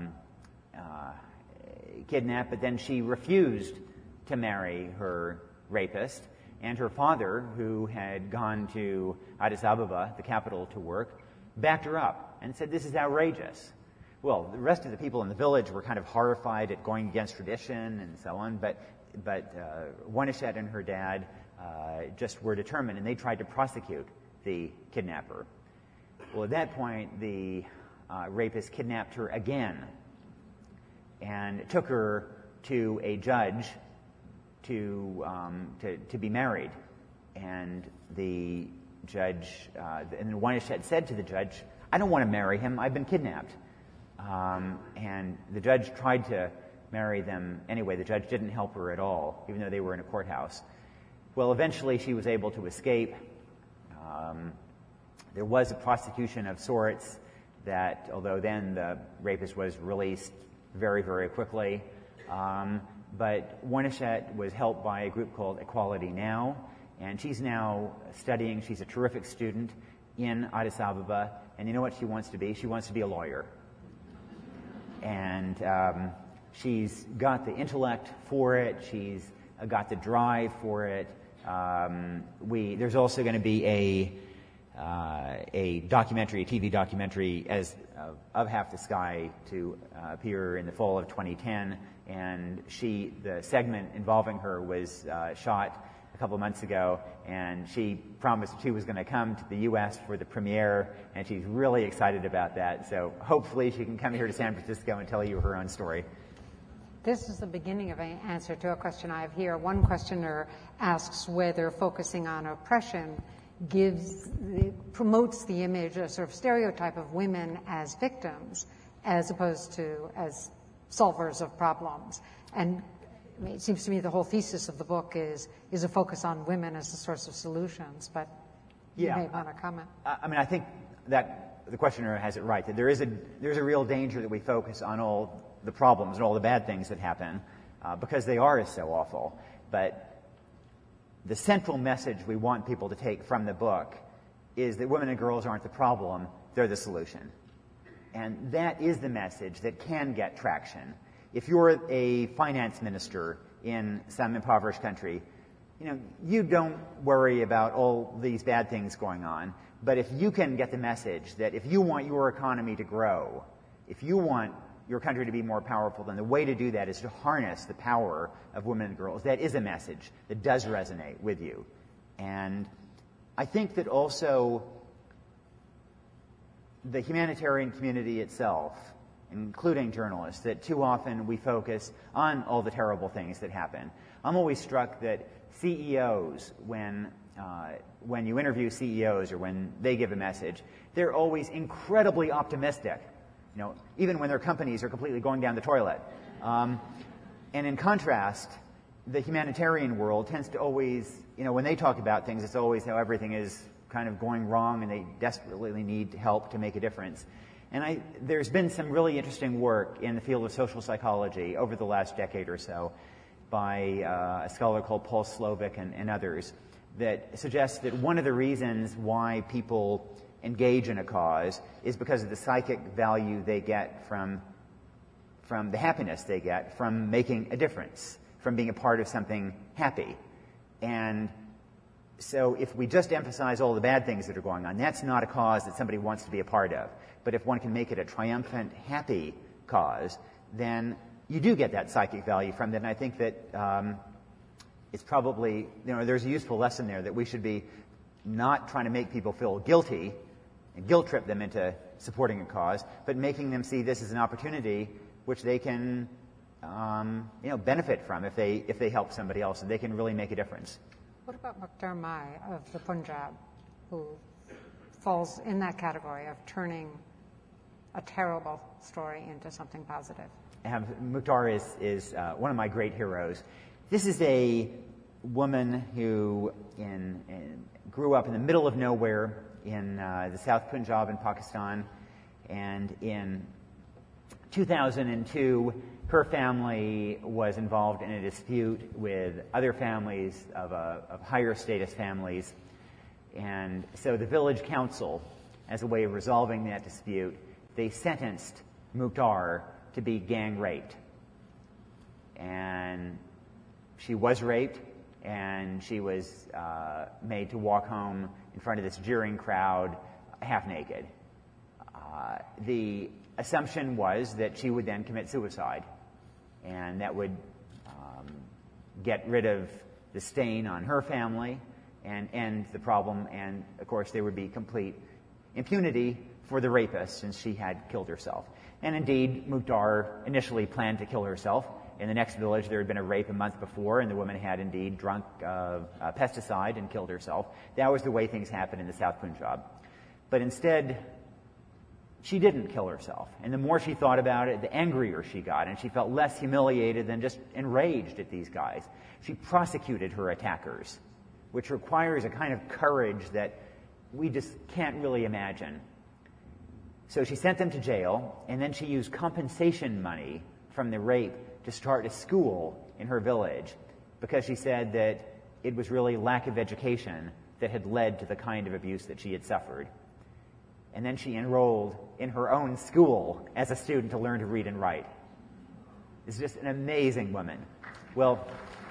D: kidnapped, but then she refused to marry her rapist. And her father, who had gone to Addis Ababa, the capital, to work, backed her up and said, "This is outrageous." Well, the rest of the people in the village were kind of horrified at going against tradition and so on, but Winnechet and her dad just were determined, and they tried to prosecute the kidnapper. Well, at that point, the rapist kidnapped her again and took her to a judge to be married. And the judge, and Winnechet said to the judge, "I don't want to marry him. I've been kidnapped." And the judge tried to marry them anyway. The judge didn't help her at all, even though they were in a courthouse. Well, eventually she was able to escape. There was a prosecution of sorts that, although then the rapist was released very, very quickly. But Winnechet was helped by a group called Equality Now, and she's now studying. She's a terrific student in Addis Ababa, and you know what she wants to be? She wants to be a lawyer. And she's got the intellect for it. She's got the drive for it. There's also going to be a documentary, a TV documentary of Half the Sky to appear in the fall of 2010. And the segment involving her was shot a couple of months ago, and she promised she was going to come to the U.S. for the premiere, and she's really excited about that. So hopefully she can come here to San Francisco and tell you her own story.
C: This is the beginning of an answer to a question I have here. One questioner asks whether focusing on oppression promotes the image, a sort of stereotype of women as victims, as opposed to as solvers of problems. And it seems to me the whole thesis of the book is a focus on women as a source of solutions, but you may want to comment.
D: I think that the questioner has it right, that there's a real danger that we focus on all the problems and all the bad things that happen, because they are so awful. But the central message we want people to take from the book is that women and girls aren't the problem, they're the solution. And that is the message that can get traction. If you're a finance minister in some impoverished country, you don't worry about all these bad things going on. But if you can get the message that if you want your economy to grow, if you want your country to be more powerful, then the way to do that is to harness the power of women and girls. That is a message that does resonate with you. And I think that also the humanitarian community itself, including journalists, that too often we focus on all the terrible things that happen. I'm always struck that CEOs, when you interview CEOs or when they give a message, they're always incredibly optimistic, even when their companies are completely going down the toilet. And in contrast, the humanitarian world tends to always, when they talk about things, it's always how everything is kind of going wrong and they desperately need help to make a difference. And there's been some really interesting work in the field of social psychology over the last decade or so by a scholar called Paul Slovic and others that suggests that one of the reasons why people engage in a cause is because of the psychic value they get from the happiness they get from making a difference, from being a part of something happy. And so if we just emphasize all the bad things that are going on, that's not a cause that somebody wants to be a part of. But if one can make it a triumphant, happy cause, then you do get that psychic value from that. And I think that it's probably, there's a useful lesson there that we should be not trying to make people feel guilty and guilt trip them into supporting a cause, but making them see this as an opportunity which they can, benefit from if they help somebody else, and they can really make a difference.
C: What about Mukhtar Mai of the Punjab, who falls in that category of turning a terrible story into something positive?
D: Mukhtar is one of my great heroes. This is a woman who grew up in the middle of nowhere in the South Punjab in Pakistan, and in 2002, her family was involved in a dispute with other families of higher status families, and so the village council, as a way of resolving that dispute, they sentenced Mukhtar to be gang raped. And she was raped, and she was made to walk home in front of this jeering crowd half naked. The assumption was that she would then commit suicide, and that would get rid of the stain on her family and end the problem, and of course there would be complete impunity for the rapist since she had killed herself. And indeed, Mukhtar initially planned to kill herself. In the next village, there had been a rape a month before, and the woman had indeed drunk pesticide and killed herself. That was the way things happened in the South Punjab. But instead, she didn't kill herself. And the more she thought about it, the angrier she got, and she felt less humiliated than just enraged at these guys. She prosecuted her attackers, which requires a kind of courage that we just can't really imagine. So she sent them to jail, and then she used compensation money from the rape to start a school in her village, because she said that it was really lack of education that had led to the kind of abuse that she had suffered. And then she enrolled in her own school as a student to learn to read and write. It's just an amazing woman. Well,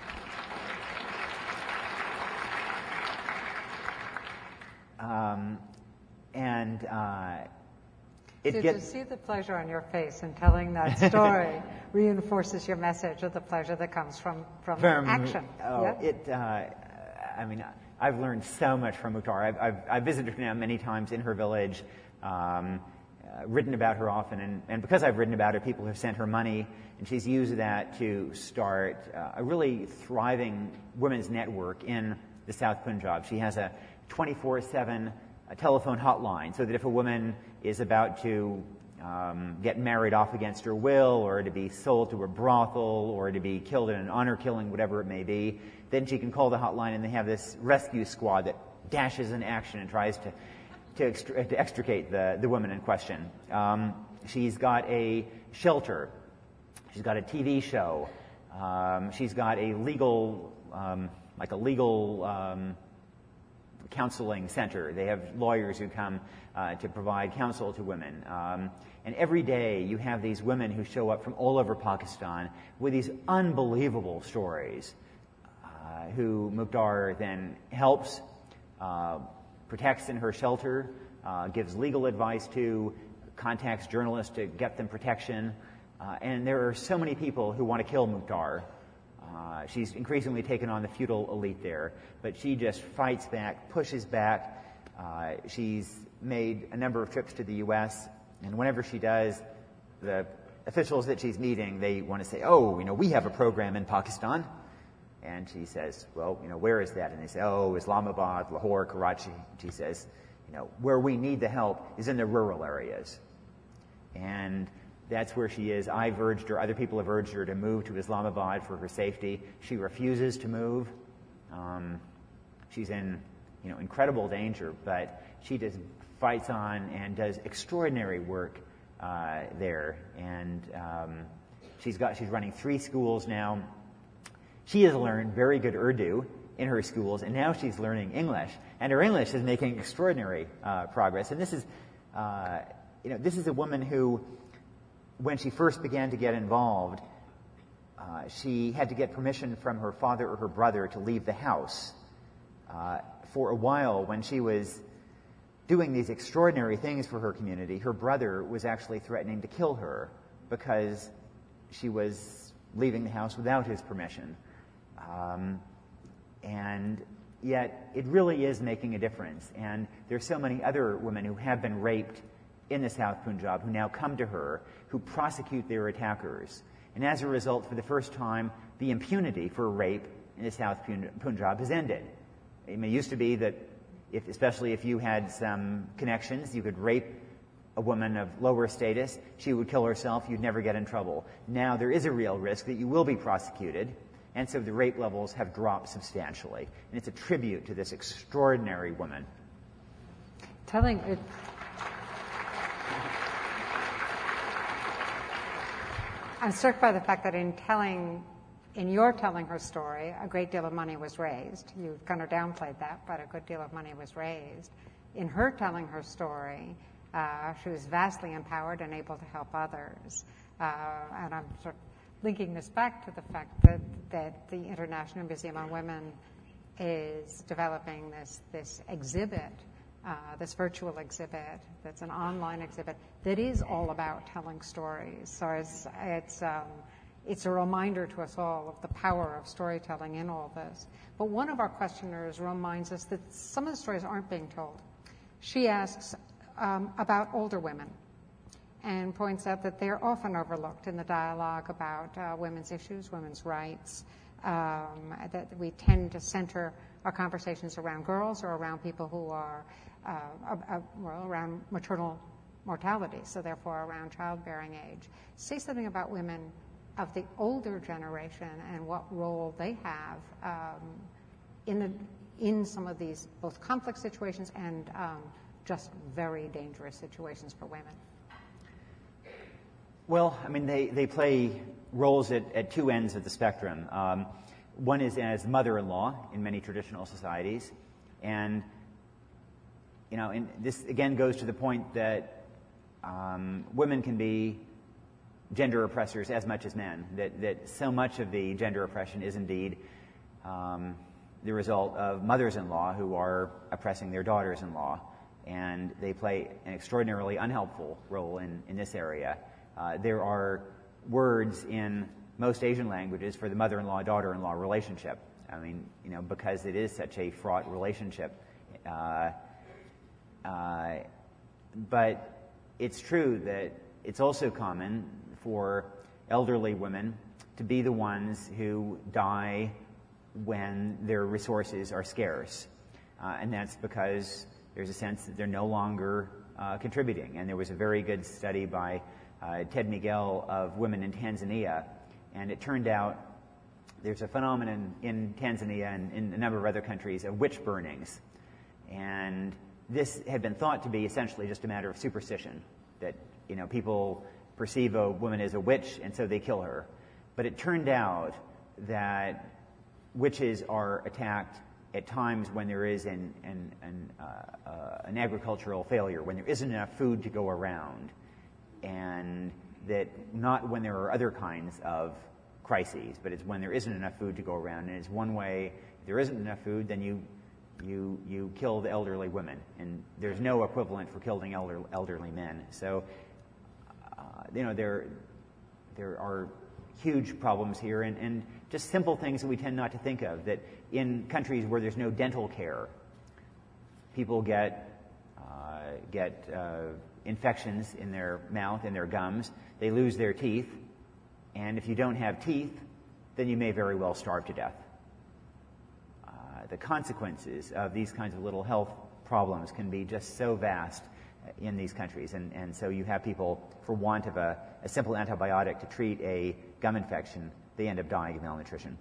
C: to see the pleasure on your face in telling that story reinforces your message of the pleasure that comes from action.
D: I've learned so much from Mukhtar. I've visited her now many times in her village, written about her often, and because I've written about her, people have sent her money, and she's used that to start a really thriving women's network in the South Punjab. She has a 24/7 telephone hotline, so that if a woman is about to get married off against her will, or to be sold to a brothel, or to be killed in an honor killing, whatever it may be, then she can call the hotline, and they have this rescue squad that dashes in action and tries to extricate the woman in question. She's got a shelter. She's got a TV show. She's got a legal counseling center. They have lawyers who come to provide counsel to women. And every day you have these women who show up from all over Pakistan with these unbelievable stories, who Mukhtar then helps, protects in her shelter, gives legal advice to, contacts journalists to get them protection. And there are so many people who want to kill Mukhtar. She's increasingly taken on the feudal elite there, but she just fights back, pushes back. She's made a number of trips to the U.S., and whenever she does, the officials that she's meeting, they want to say, we have a program in Pakistan. And she says, where is that? And they say, Islamabad, Lahore, Karachi. She says, where we need the help is in the rural areas. And that's where she is. I've urged her, other people have urged her to move to Islamabad for her safety. She refuses to move. She's in, incredible danger, but she just fights on and does extraordinary work there. And she's running 3 schools now. She has learned very good Urdu in her schools, and now she's learning English. And her English is making extraordinary progress. And this is a woman who, when she first began to get involved, she had to get permission from her father or her brother to leave the house. For a while, when she was doing these extraordinary things for her community, her brother was actually threatening to kill her because she was leaving the house without his permission. And yet it really is making a difference. And there's so many other women who have been raped in the South Punjab who now come to her, who prosecute their attackers. And as a result, for the first time, the impunity for rape in the South Punjab has ended. It used to be that, especially if you had some connections, you could rape a woman of lower status, she would kill herself, you'd never get in trouble. Now there is a real risk that you will be prosecuted, and so the rape levels have dropped substantially. And it's a tribute to this extraordinary woman.
C: I'm struck by the fact that in your telling her story, a great deal of money was raised. You kind of downplayed that, but a good deal of money was raised. In her telling her story, she was vastly empowered and able to help others. And I'm sort of linking this back to the fact that the International Museum on Women is developing this exhibit, this virtual exhibit, that's an online exhibit, that is all about telling stories. So it's a reminder to us all of the power of storytelling in all this. But one of our questioners reminds us that some of the stories aren't being told. She asks about older women and points out that they're often overlooked in the dialogue about women's issues, women's rights, that we tend to center our conversations around girls or around people who are, around maternal mortality, so therefore around childbearing age. Say something about women of the older generation and what role they have in some of these both conflict situations and just very dangerous situations for women.
D: Well, I mean, they play roles at two ends of the spectrum. One is as mother-in-law in many traditional societies, and and this again goes to the point that women can be gender oppressors as much as men. That so much of the gender oppression is indeed the result of mothers-in-law who are oppressing their daughters-in-law, and they play an extraordinarily unhelpful role in this area. There are words in most Asian languages for the mother-in-law, daughter-in-law relationship. I mean, because it is such a fraught relationship. But it's true that it's also common for elderly women to be the ones who die when their resources are scarce. And that's because there's a sense that they're no longer contributing. And there was a very good study by Ted Miguel of women in Tanzania, and it turned out there's a phenomenon in Tanzania and in a number of other countries of witch burnings. And this had been thought to be essentially just a matter of superstition, that people perceive a woman as a witch and so they kill her. But it turned out that witches are attacked at times when there is an agricultural failure, when there isn't enough food to go around, and that not when there are other kinds of crises, but it's when there isn't enough food to go around. And it's one way, if there isn't enough food, then you kill the elderly women, and there's no equivalent for killing elderly men. So, there are huge problems here, and just simple things that we tend not to think of, that in countries where there's no dental care, people get infections in their mouth, in their gums. They lose their teeth, and if you don't have teeth, then you may very well starve to death. The consequences of these kinds of little health problems can be just so vast in these countries, and so you have people, for want of a simple antibiotic to treat a gum infection, they end up dying of malnutrition.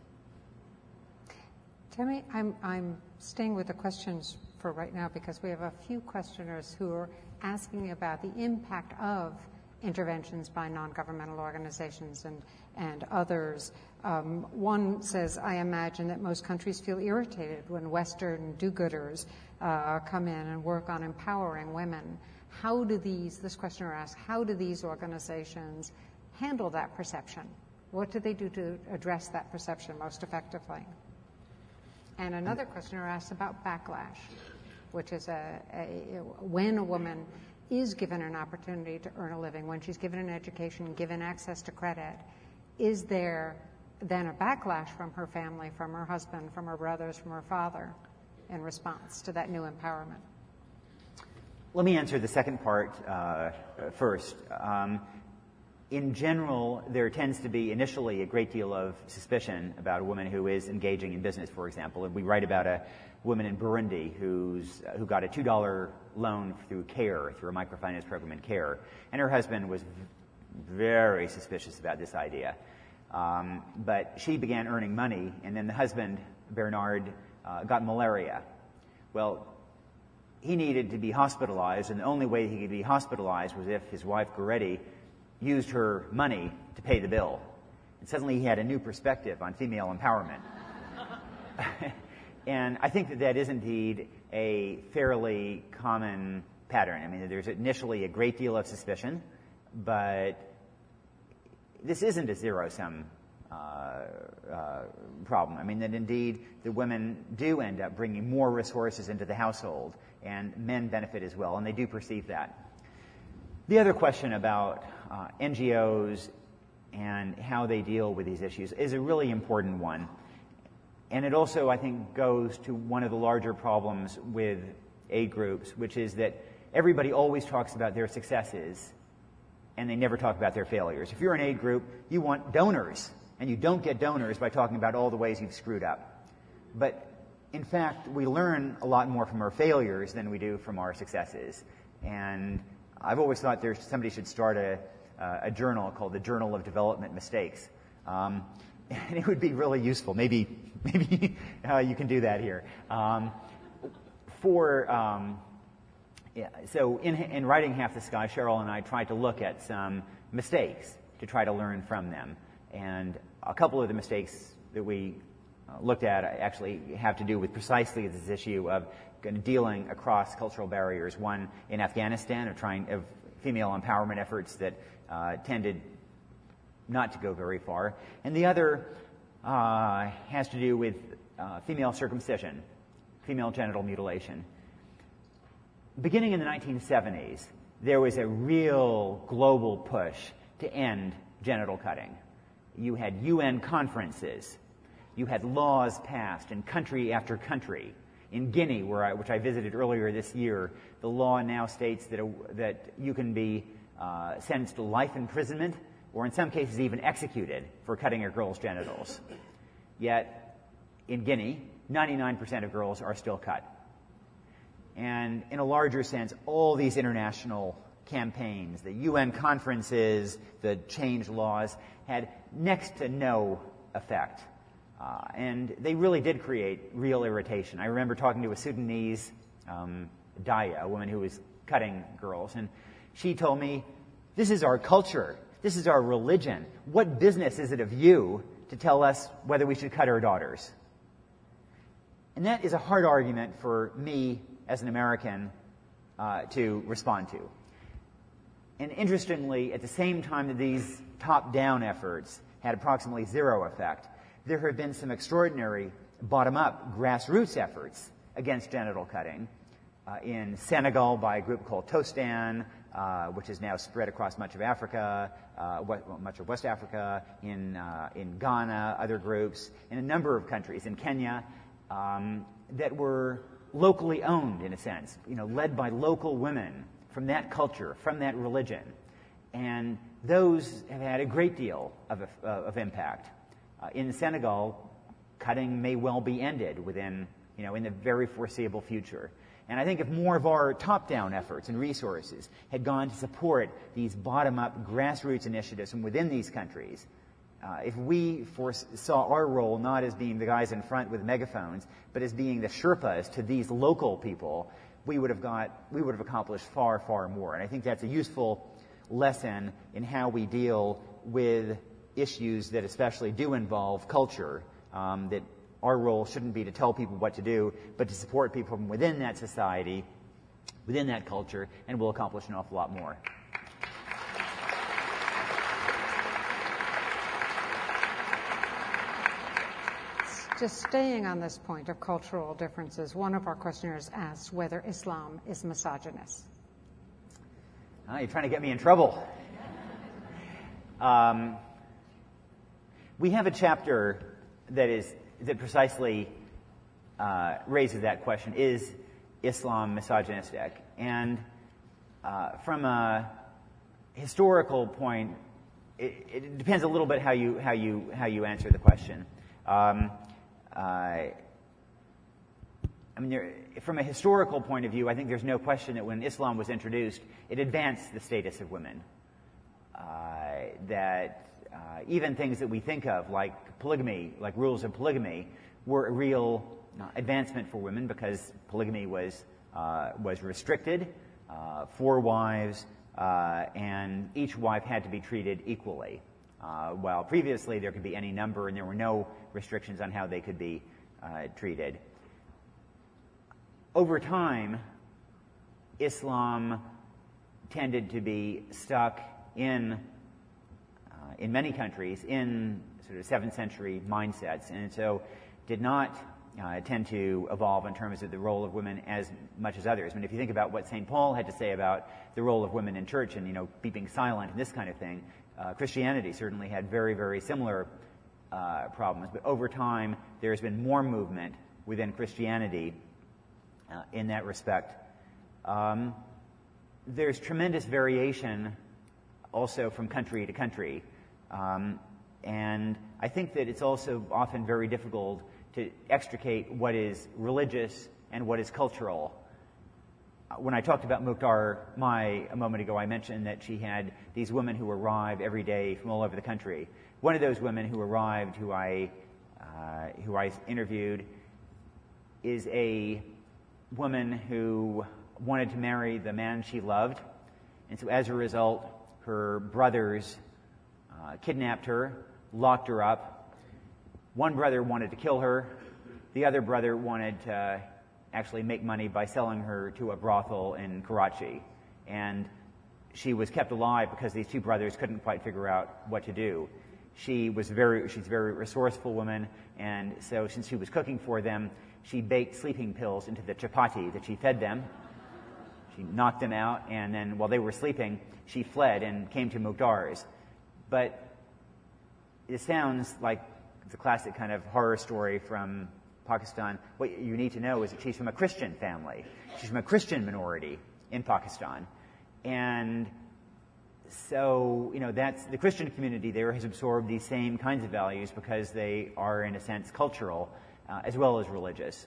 C: Tammy, I'm staying with the questions for right now because we have a few questioners who are asking about the impact of interventions by non-governmental organizations and others. One says, I imagine that most countries feel irritated when Western do-gooders come in and work on empowering women. How do this questioner asks, how do these organizations handle that perception? What do they do to address that perception most effectively? And another questioner asks about backlash, which is when a woman is given an opportunity to earn a living, when she's given an education, given access to credit, is there then a backlash from her family, from her husband, from her brothers, from her father in response to that new empowerment?
D: Let me answer the second part first. In general, there tends to be initially a great deal of suspicion about a woman who is engaging in business, for example. And we write about a woman in Burundi who got a $2 loan through CARE, through a microfinance program in CARE. And her husband was very suspicious about this idea. But she began earning money, and then the husband, Bernard, got malaria. Well, he needed to be hospitalized, and the only way he could be hospitalized was if his wife, Goretti, used her money to pay the bill. And suddenly he had a new perspective on female empowerment. And I think that is indeed a fairly common pattern. I mean, there's initially a great deal of suspicion, but this isn't a zero-sum problem. I mean, that indeed the women do end up bringing more resources into the household, and men benefit as well, and they do perceive that. The other question about NGOs and how they deal with these issues is a really important one. And it also, I think, goes to one of the larger problems with aid groups, which is that everybody always talks about their successes and they never talk about their failures. If you're an aid group, you want donors, and you don't get donors by talking about all the ways you've screwed up. But in fact, we learn a lot more from our failures than we do from our successes. And I've always thought somebody should start a journal called the Journal of Development Mistakes. And it would be really useful. Maybe you can do that here. So in writing Half the Sky, Cheryl and I tried to look at some mistakes to try to learn from them. And a couple of the mistakes that we looked at actually have to do with precisely this issue of dealing across cultural barriers. One in Afghanistan of female empowerment efforts that tended not to go very far, and the other has to do with female circumcision, female genital mutilation. Beginning in the 1970s, there was a real global push to end genital cutting. You had UN conferences. You had laws passed in country after country. In Guinea, which I visited earlier this year, the law now states that you can be sentenced to life imprisonment, or in some cases even executed for cutting a girl's genitals. Yet, in Guinea, 99% of girls are still cut. And in a larger sense, all these international campaigns, the UN conferences, the change laws, had next to no effect. And they really did create real irritation. I remember talking to a Sudanese Daya, a woman who was cutting girls, and she told me, "This is our culture. This is our religion. What business is it of you to tell us whether we should cut our daughters?" And that is a hard argument for me as an American to respond to. And interestingly, at the same time that these top-down efforts had approximately zero effect, there have been some extraordinary bottom-up grassroots efforts against genital cutting in Senegal by a group called Tostan, which is now spread across much of Africa, much of West Africa, in Ghana, other groups, in a number of countries, in Kenya, that were locally owned, in a sense, led by local women from that culture, from that religion. And those have had a great deal of impact. In Senegal, cutting may well be ended within, in the very foreseeable future. And I think if more of our top-down efforts and resources had gone to support these bottom-up grassroots initiatives from within these countries, if we saw our role not as being the guys in front with megaphones, but as being the Sherpas to these local people, we would have accomplished far, far more. And I think that's a useful lesson in how we deal with issues that especially do involve culture, that our role shouldn't be to tell people what to do, but to support people from within that society, within that culture, and we'll accomplish an awful lot more.
C: Just staying on this point of cultural differences, one of our questioners asks whether Islam is misogynist.
D: You're trying to get me in trouble. We have a chapter that precisely raises that question: is Islam misogynistic? And from a historical point, it depends a little bit how you answer the question. From a historical point of view, I think there's no question that when Islam was introduced, it advanced the status of women. Even things that we think of, like polygamy, like rules of polygamy, were a real advancement for women because polygamy was restricted, 4 wives, and each wife had to be treated equally. While previously there could be any number and there were no restrictions on how they could be treated. Over time, Islam tended to be stuck in many countries in sort of 7th century mindsets, and so did not tend to evolve in terms of the role of women as much as others. I mean, if you think about what St. Paul had to say about the role of women in church and, being silent and this kind of thing, Christianity certainly had very, very similar problems. But over time, there's been more movement within Christianity in that respect. There's tremendous variation also from country to country. And I think that it's also often very difficult to extricate what is religious and what is cultural. When I talked about Mukhtar Mai a moment ago, I mentioned that she had these women who arrive every day from all over the country. One of those women who arrived, who I interviewed, is a woman who wanted to marry the man she loved, and so as a result, her brothers kidnapped her, locked her up. One brother wanted to kill her. The other brother wanted to actually make money by selling her to a brothel in Karachi. And she was kept alive because these 2 brothers couldn't quite figure out what to do. She's a very resourceful woman, and so since she was cooking for them, she baked sleeping pills into the chapati that she fed them. She knocked them out, and then while they were sleeping, she fled and came to Mukhtar's. But it sounds like the classic kind of horror story from Pakistan. What you need to know is that she's from a Christian family. She's from a Christian minority in Pakistan. And so, that's the Christian community there has absorbed these same kinds of values because they are, in a sense, cultural as well as religious.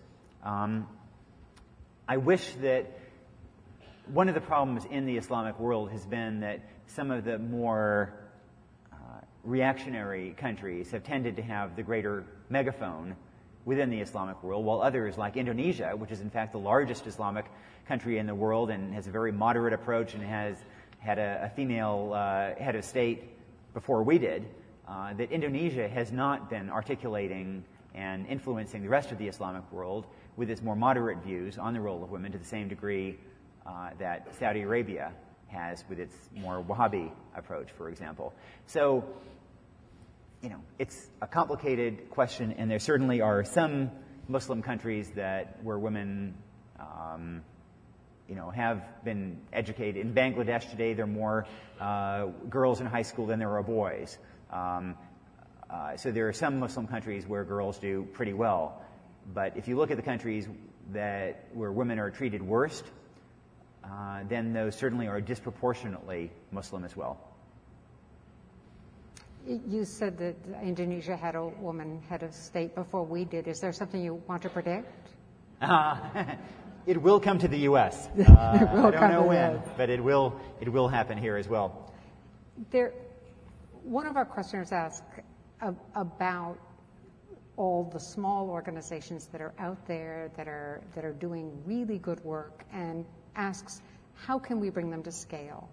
D: I wish that one of the problems in the Islamic world has been that some of the more reactionary countries have tended to have the greater megaphone within the Islamic world, while others, like Indonesia, which is in fact the largest Islamic country in the world and has a very moderate approach and has had a female head of state before we did, that Indonesia has not been articulating and influencing the rest of the Islamic world with its more moderate views on the role of women to the same degree that Saudi Arabia has with its more Wahhabi approach, for example. So, it's a complicated question, and there certainly are some Muslim countries where women, have been educated. In Bangladesh today, there are more girls in high school than there are boys. So there are some Muslim countries where girls do pretty well. But if you look at the countries where women are treated worst, then those certainly are disproportionately Muslim as well.
C: You said that Indonesia had a woman head of state before we did. Is there something you want to predict?
D: It will come to the U.S. I don't know when, but it will happen here as well.
C: One of our questioners asked about all the small organizations that are out there that are doing really good work, and asks, how can we bring them to scale?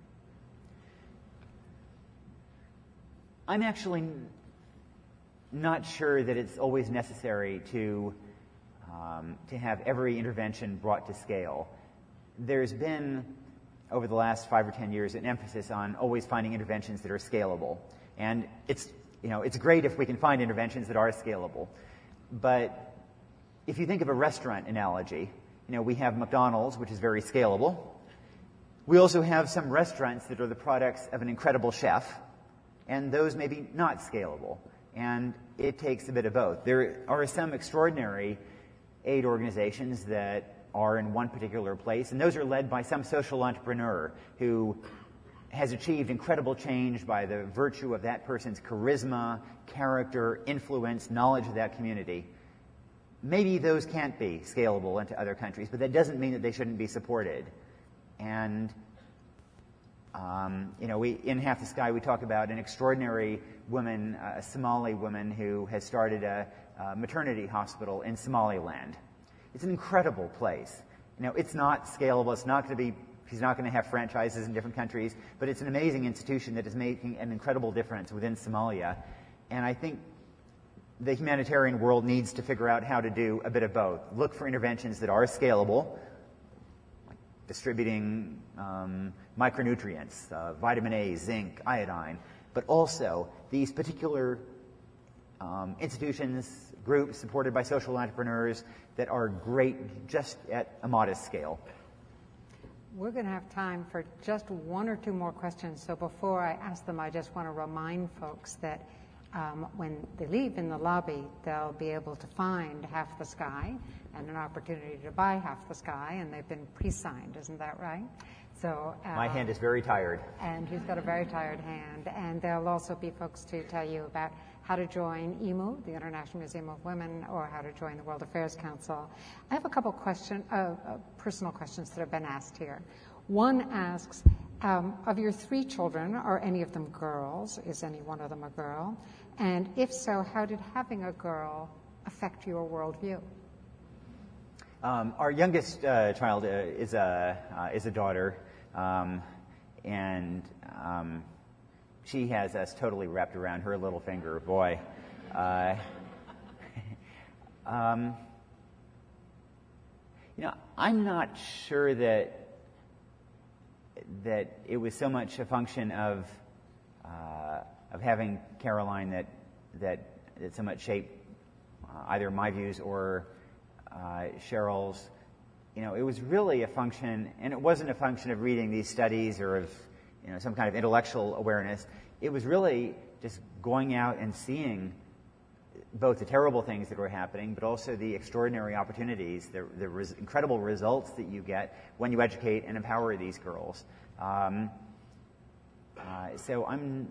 D: I'm actually not sure that it's always necessary to have every intervention brought to scale. There's been, over the last 5 or 10 years, an emphasis on always finding interventions that are scalable. And it's great if we can find interventions that are scalable. But if you think of a restaurant analogy, we have McDonald's, which is very scalable. We also have some restaurants that are the products of an incredible chef, and those maybe not scalable. And it takes a bit of both. There are some extraordinary aid organizations that are in one particular place, and those are led by some social entrepreneur who has achieved incredible change by the virtue of that person's charisma, character, influence, knowledge of that community. Maybe those can't be scalable into other countries, but that doesn't mean that they shouldn't be supported. And in Half the Sky, we talk about an extraordinary woman, a Somali woman who has started a maternity hospital in Somaliland. It's an incredible place. It's not scalable. It's not going to be. She's not going to have franchises in different countries, but it's an amazing institution that is making an incredible difference within Somalia. And I think the humanitarian world needs to figure out how to do a bit of both. Look for interventions that are scalable, like distributing micronutrients, vitamin A, zinc, iodine, but also these particular institutions, groups supported by social entrepreneurs that are great just at a modest scale.
C: We're going to have time for just one or two more questions. So before I ask them, I just want to remind folks that when they leave in the lobby, they'll be able to find Half the Sky and an opportunity to buy Half the Sky, and they've been pre-signed. Isn't that right? So
D: my hand is very tired.
C: And he's got a very tired hand. And there'll also be folks to tell you about how to join IMU, the International Museum of Women, or how to join the World Affairs Council. I have a couple personal questions that have been asked here. One asks, of your 3 children, are any of them girls? Is any one of them a girl? And if so, how did having a girl affect your worldview?
D: Our youngest child is a daughter, and she has us totally wrapped around her little finger. Boy. I'm not sure that it was so much a function of having Caroline that so much shaped either my views or Cheryl's. It was really a function, and it wasn't a function of reading these studies or of some kind of intellectual awareness. It was really just going out and seeing both the terrible things that were happening, but also the extraordinary opportunities, the incredible results that you get when you educate and empower these girls. So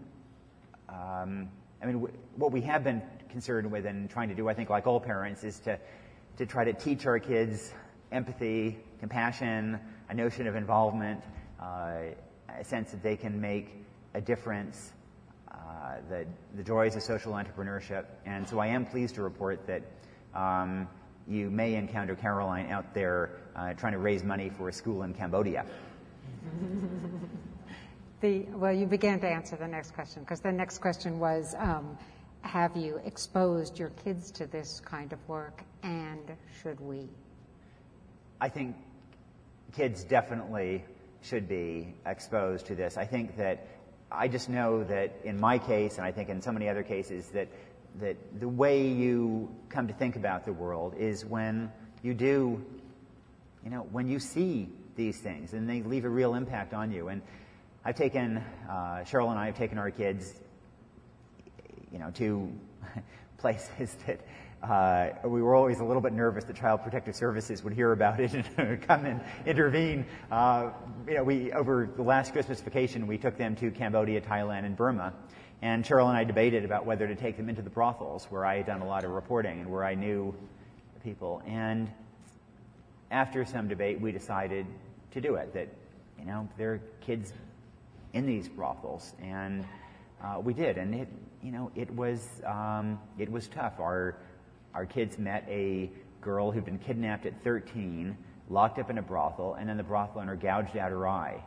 D: what we have been concerned with and trying to do, I think, like all parents, is to try to teach our kids empathy, compassion, a notion of involvement, a sense that they can make a difference, the joys of social entrepreneurship. And so I am pleased to report that you may encounter Caroline out there trying to raise money for a school in Cambodia.
C: Well, you began to answer the next question, because the next question was, have you exposed your kids to this kind of work, and should we?
D: I think kids definitely should be exposed to this. I think that I just know that in my case, and I think in so many other cases, that the way you come to think about the world is when you do, when you see these things, and they leave a real impact on you. And I've taken, Cheryl and I have taken our kids, to places that we were always a little bit nervous that Child Protective Services would hear about it and come and intervene. We over the last Christmas vacation, we took them to Cambodia, Thailand, and Burma. And Cheryl and I debated about whether to take them into the brothels, where I had done a lot of reporting and where I knew people. And after some debate, we decided to do it, that, there are kids in these brothels. And we did. And it was tough. Our kids met a girl who'd been kidnapped at 13, locked up in a brothel, and then the brothel owner gouged out her eye.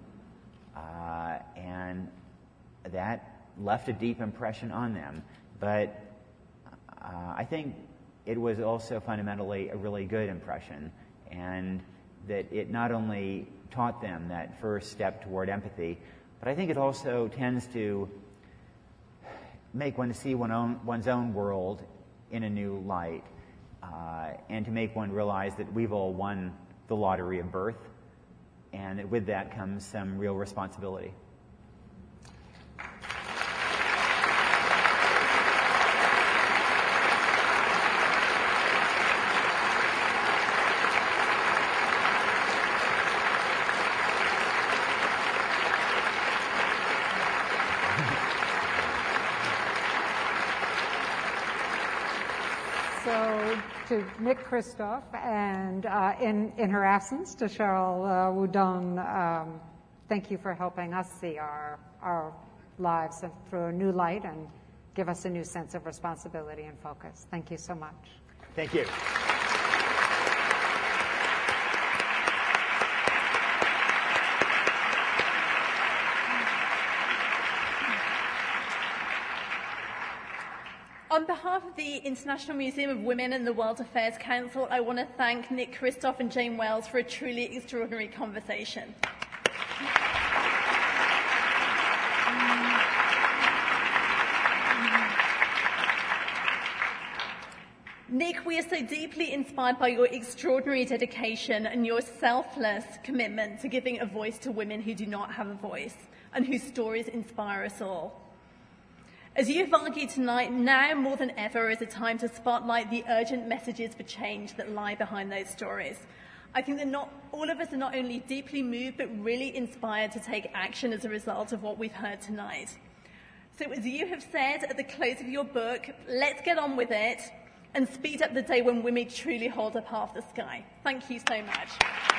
D: And that left a deep impression on them. But I think it was also fundamentally a really good impression, and that it not only taught them that first step toward empathy, but I think it also tends to make one see one's own world in a new light, and to make one realize that we've all won the lottery of birth, and that with that comes some real responsibility.
C: So to Nick Kristof and in her absence to Cheryl Wudong, thank you for helping us see our lives through a new light and give us a new sense of responsibility and focus. Thank you so much.
D: Thank you.
A: On behalf of the International Museum of Women and the World Affairs Council, I want to thank Nick Kristof and Jane Wells for a truly extraordinary conversation. Nick, we are so deeply inspired by your extraordinary dedication and your selfless commitment to giving a voice to women who do not have a voice and whose stories inspire us all. As you have argued tonight, now more than ever is a time to spotlight the urgent messages for change that lie behind those stories. I think that not all of us are not only deeply moved, but really inspired to take action as a result of what we've heard tonight. So as you have said at the close of your book, let's get on with it and speed up the day when women truly hold up half the sky. Thank you so much.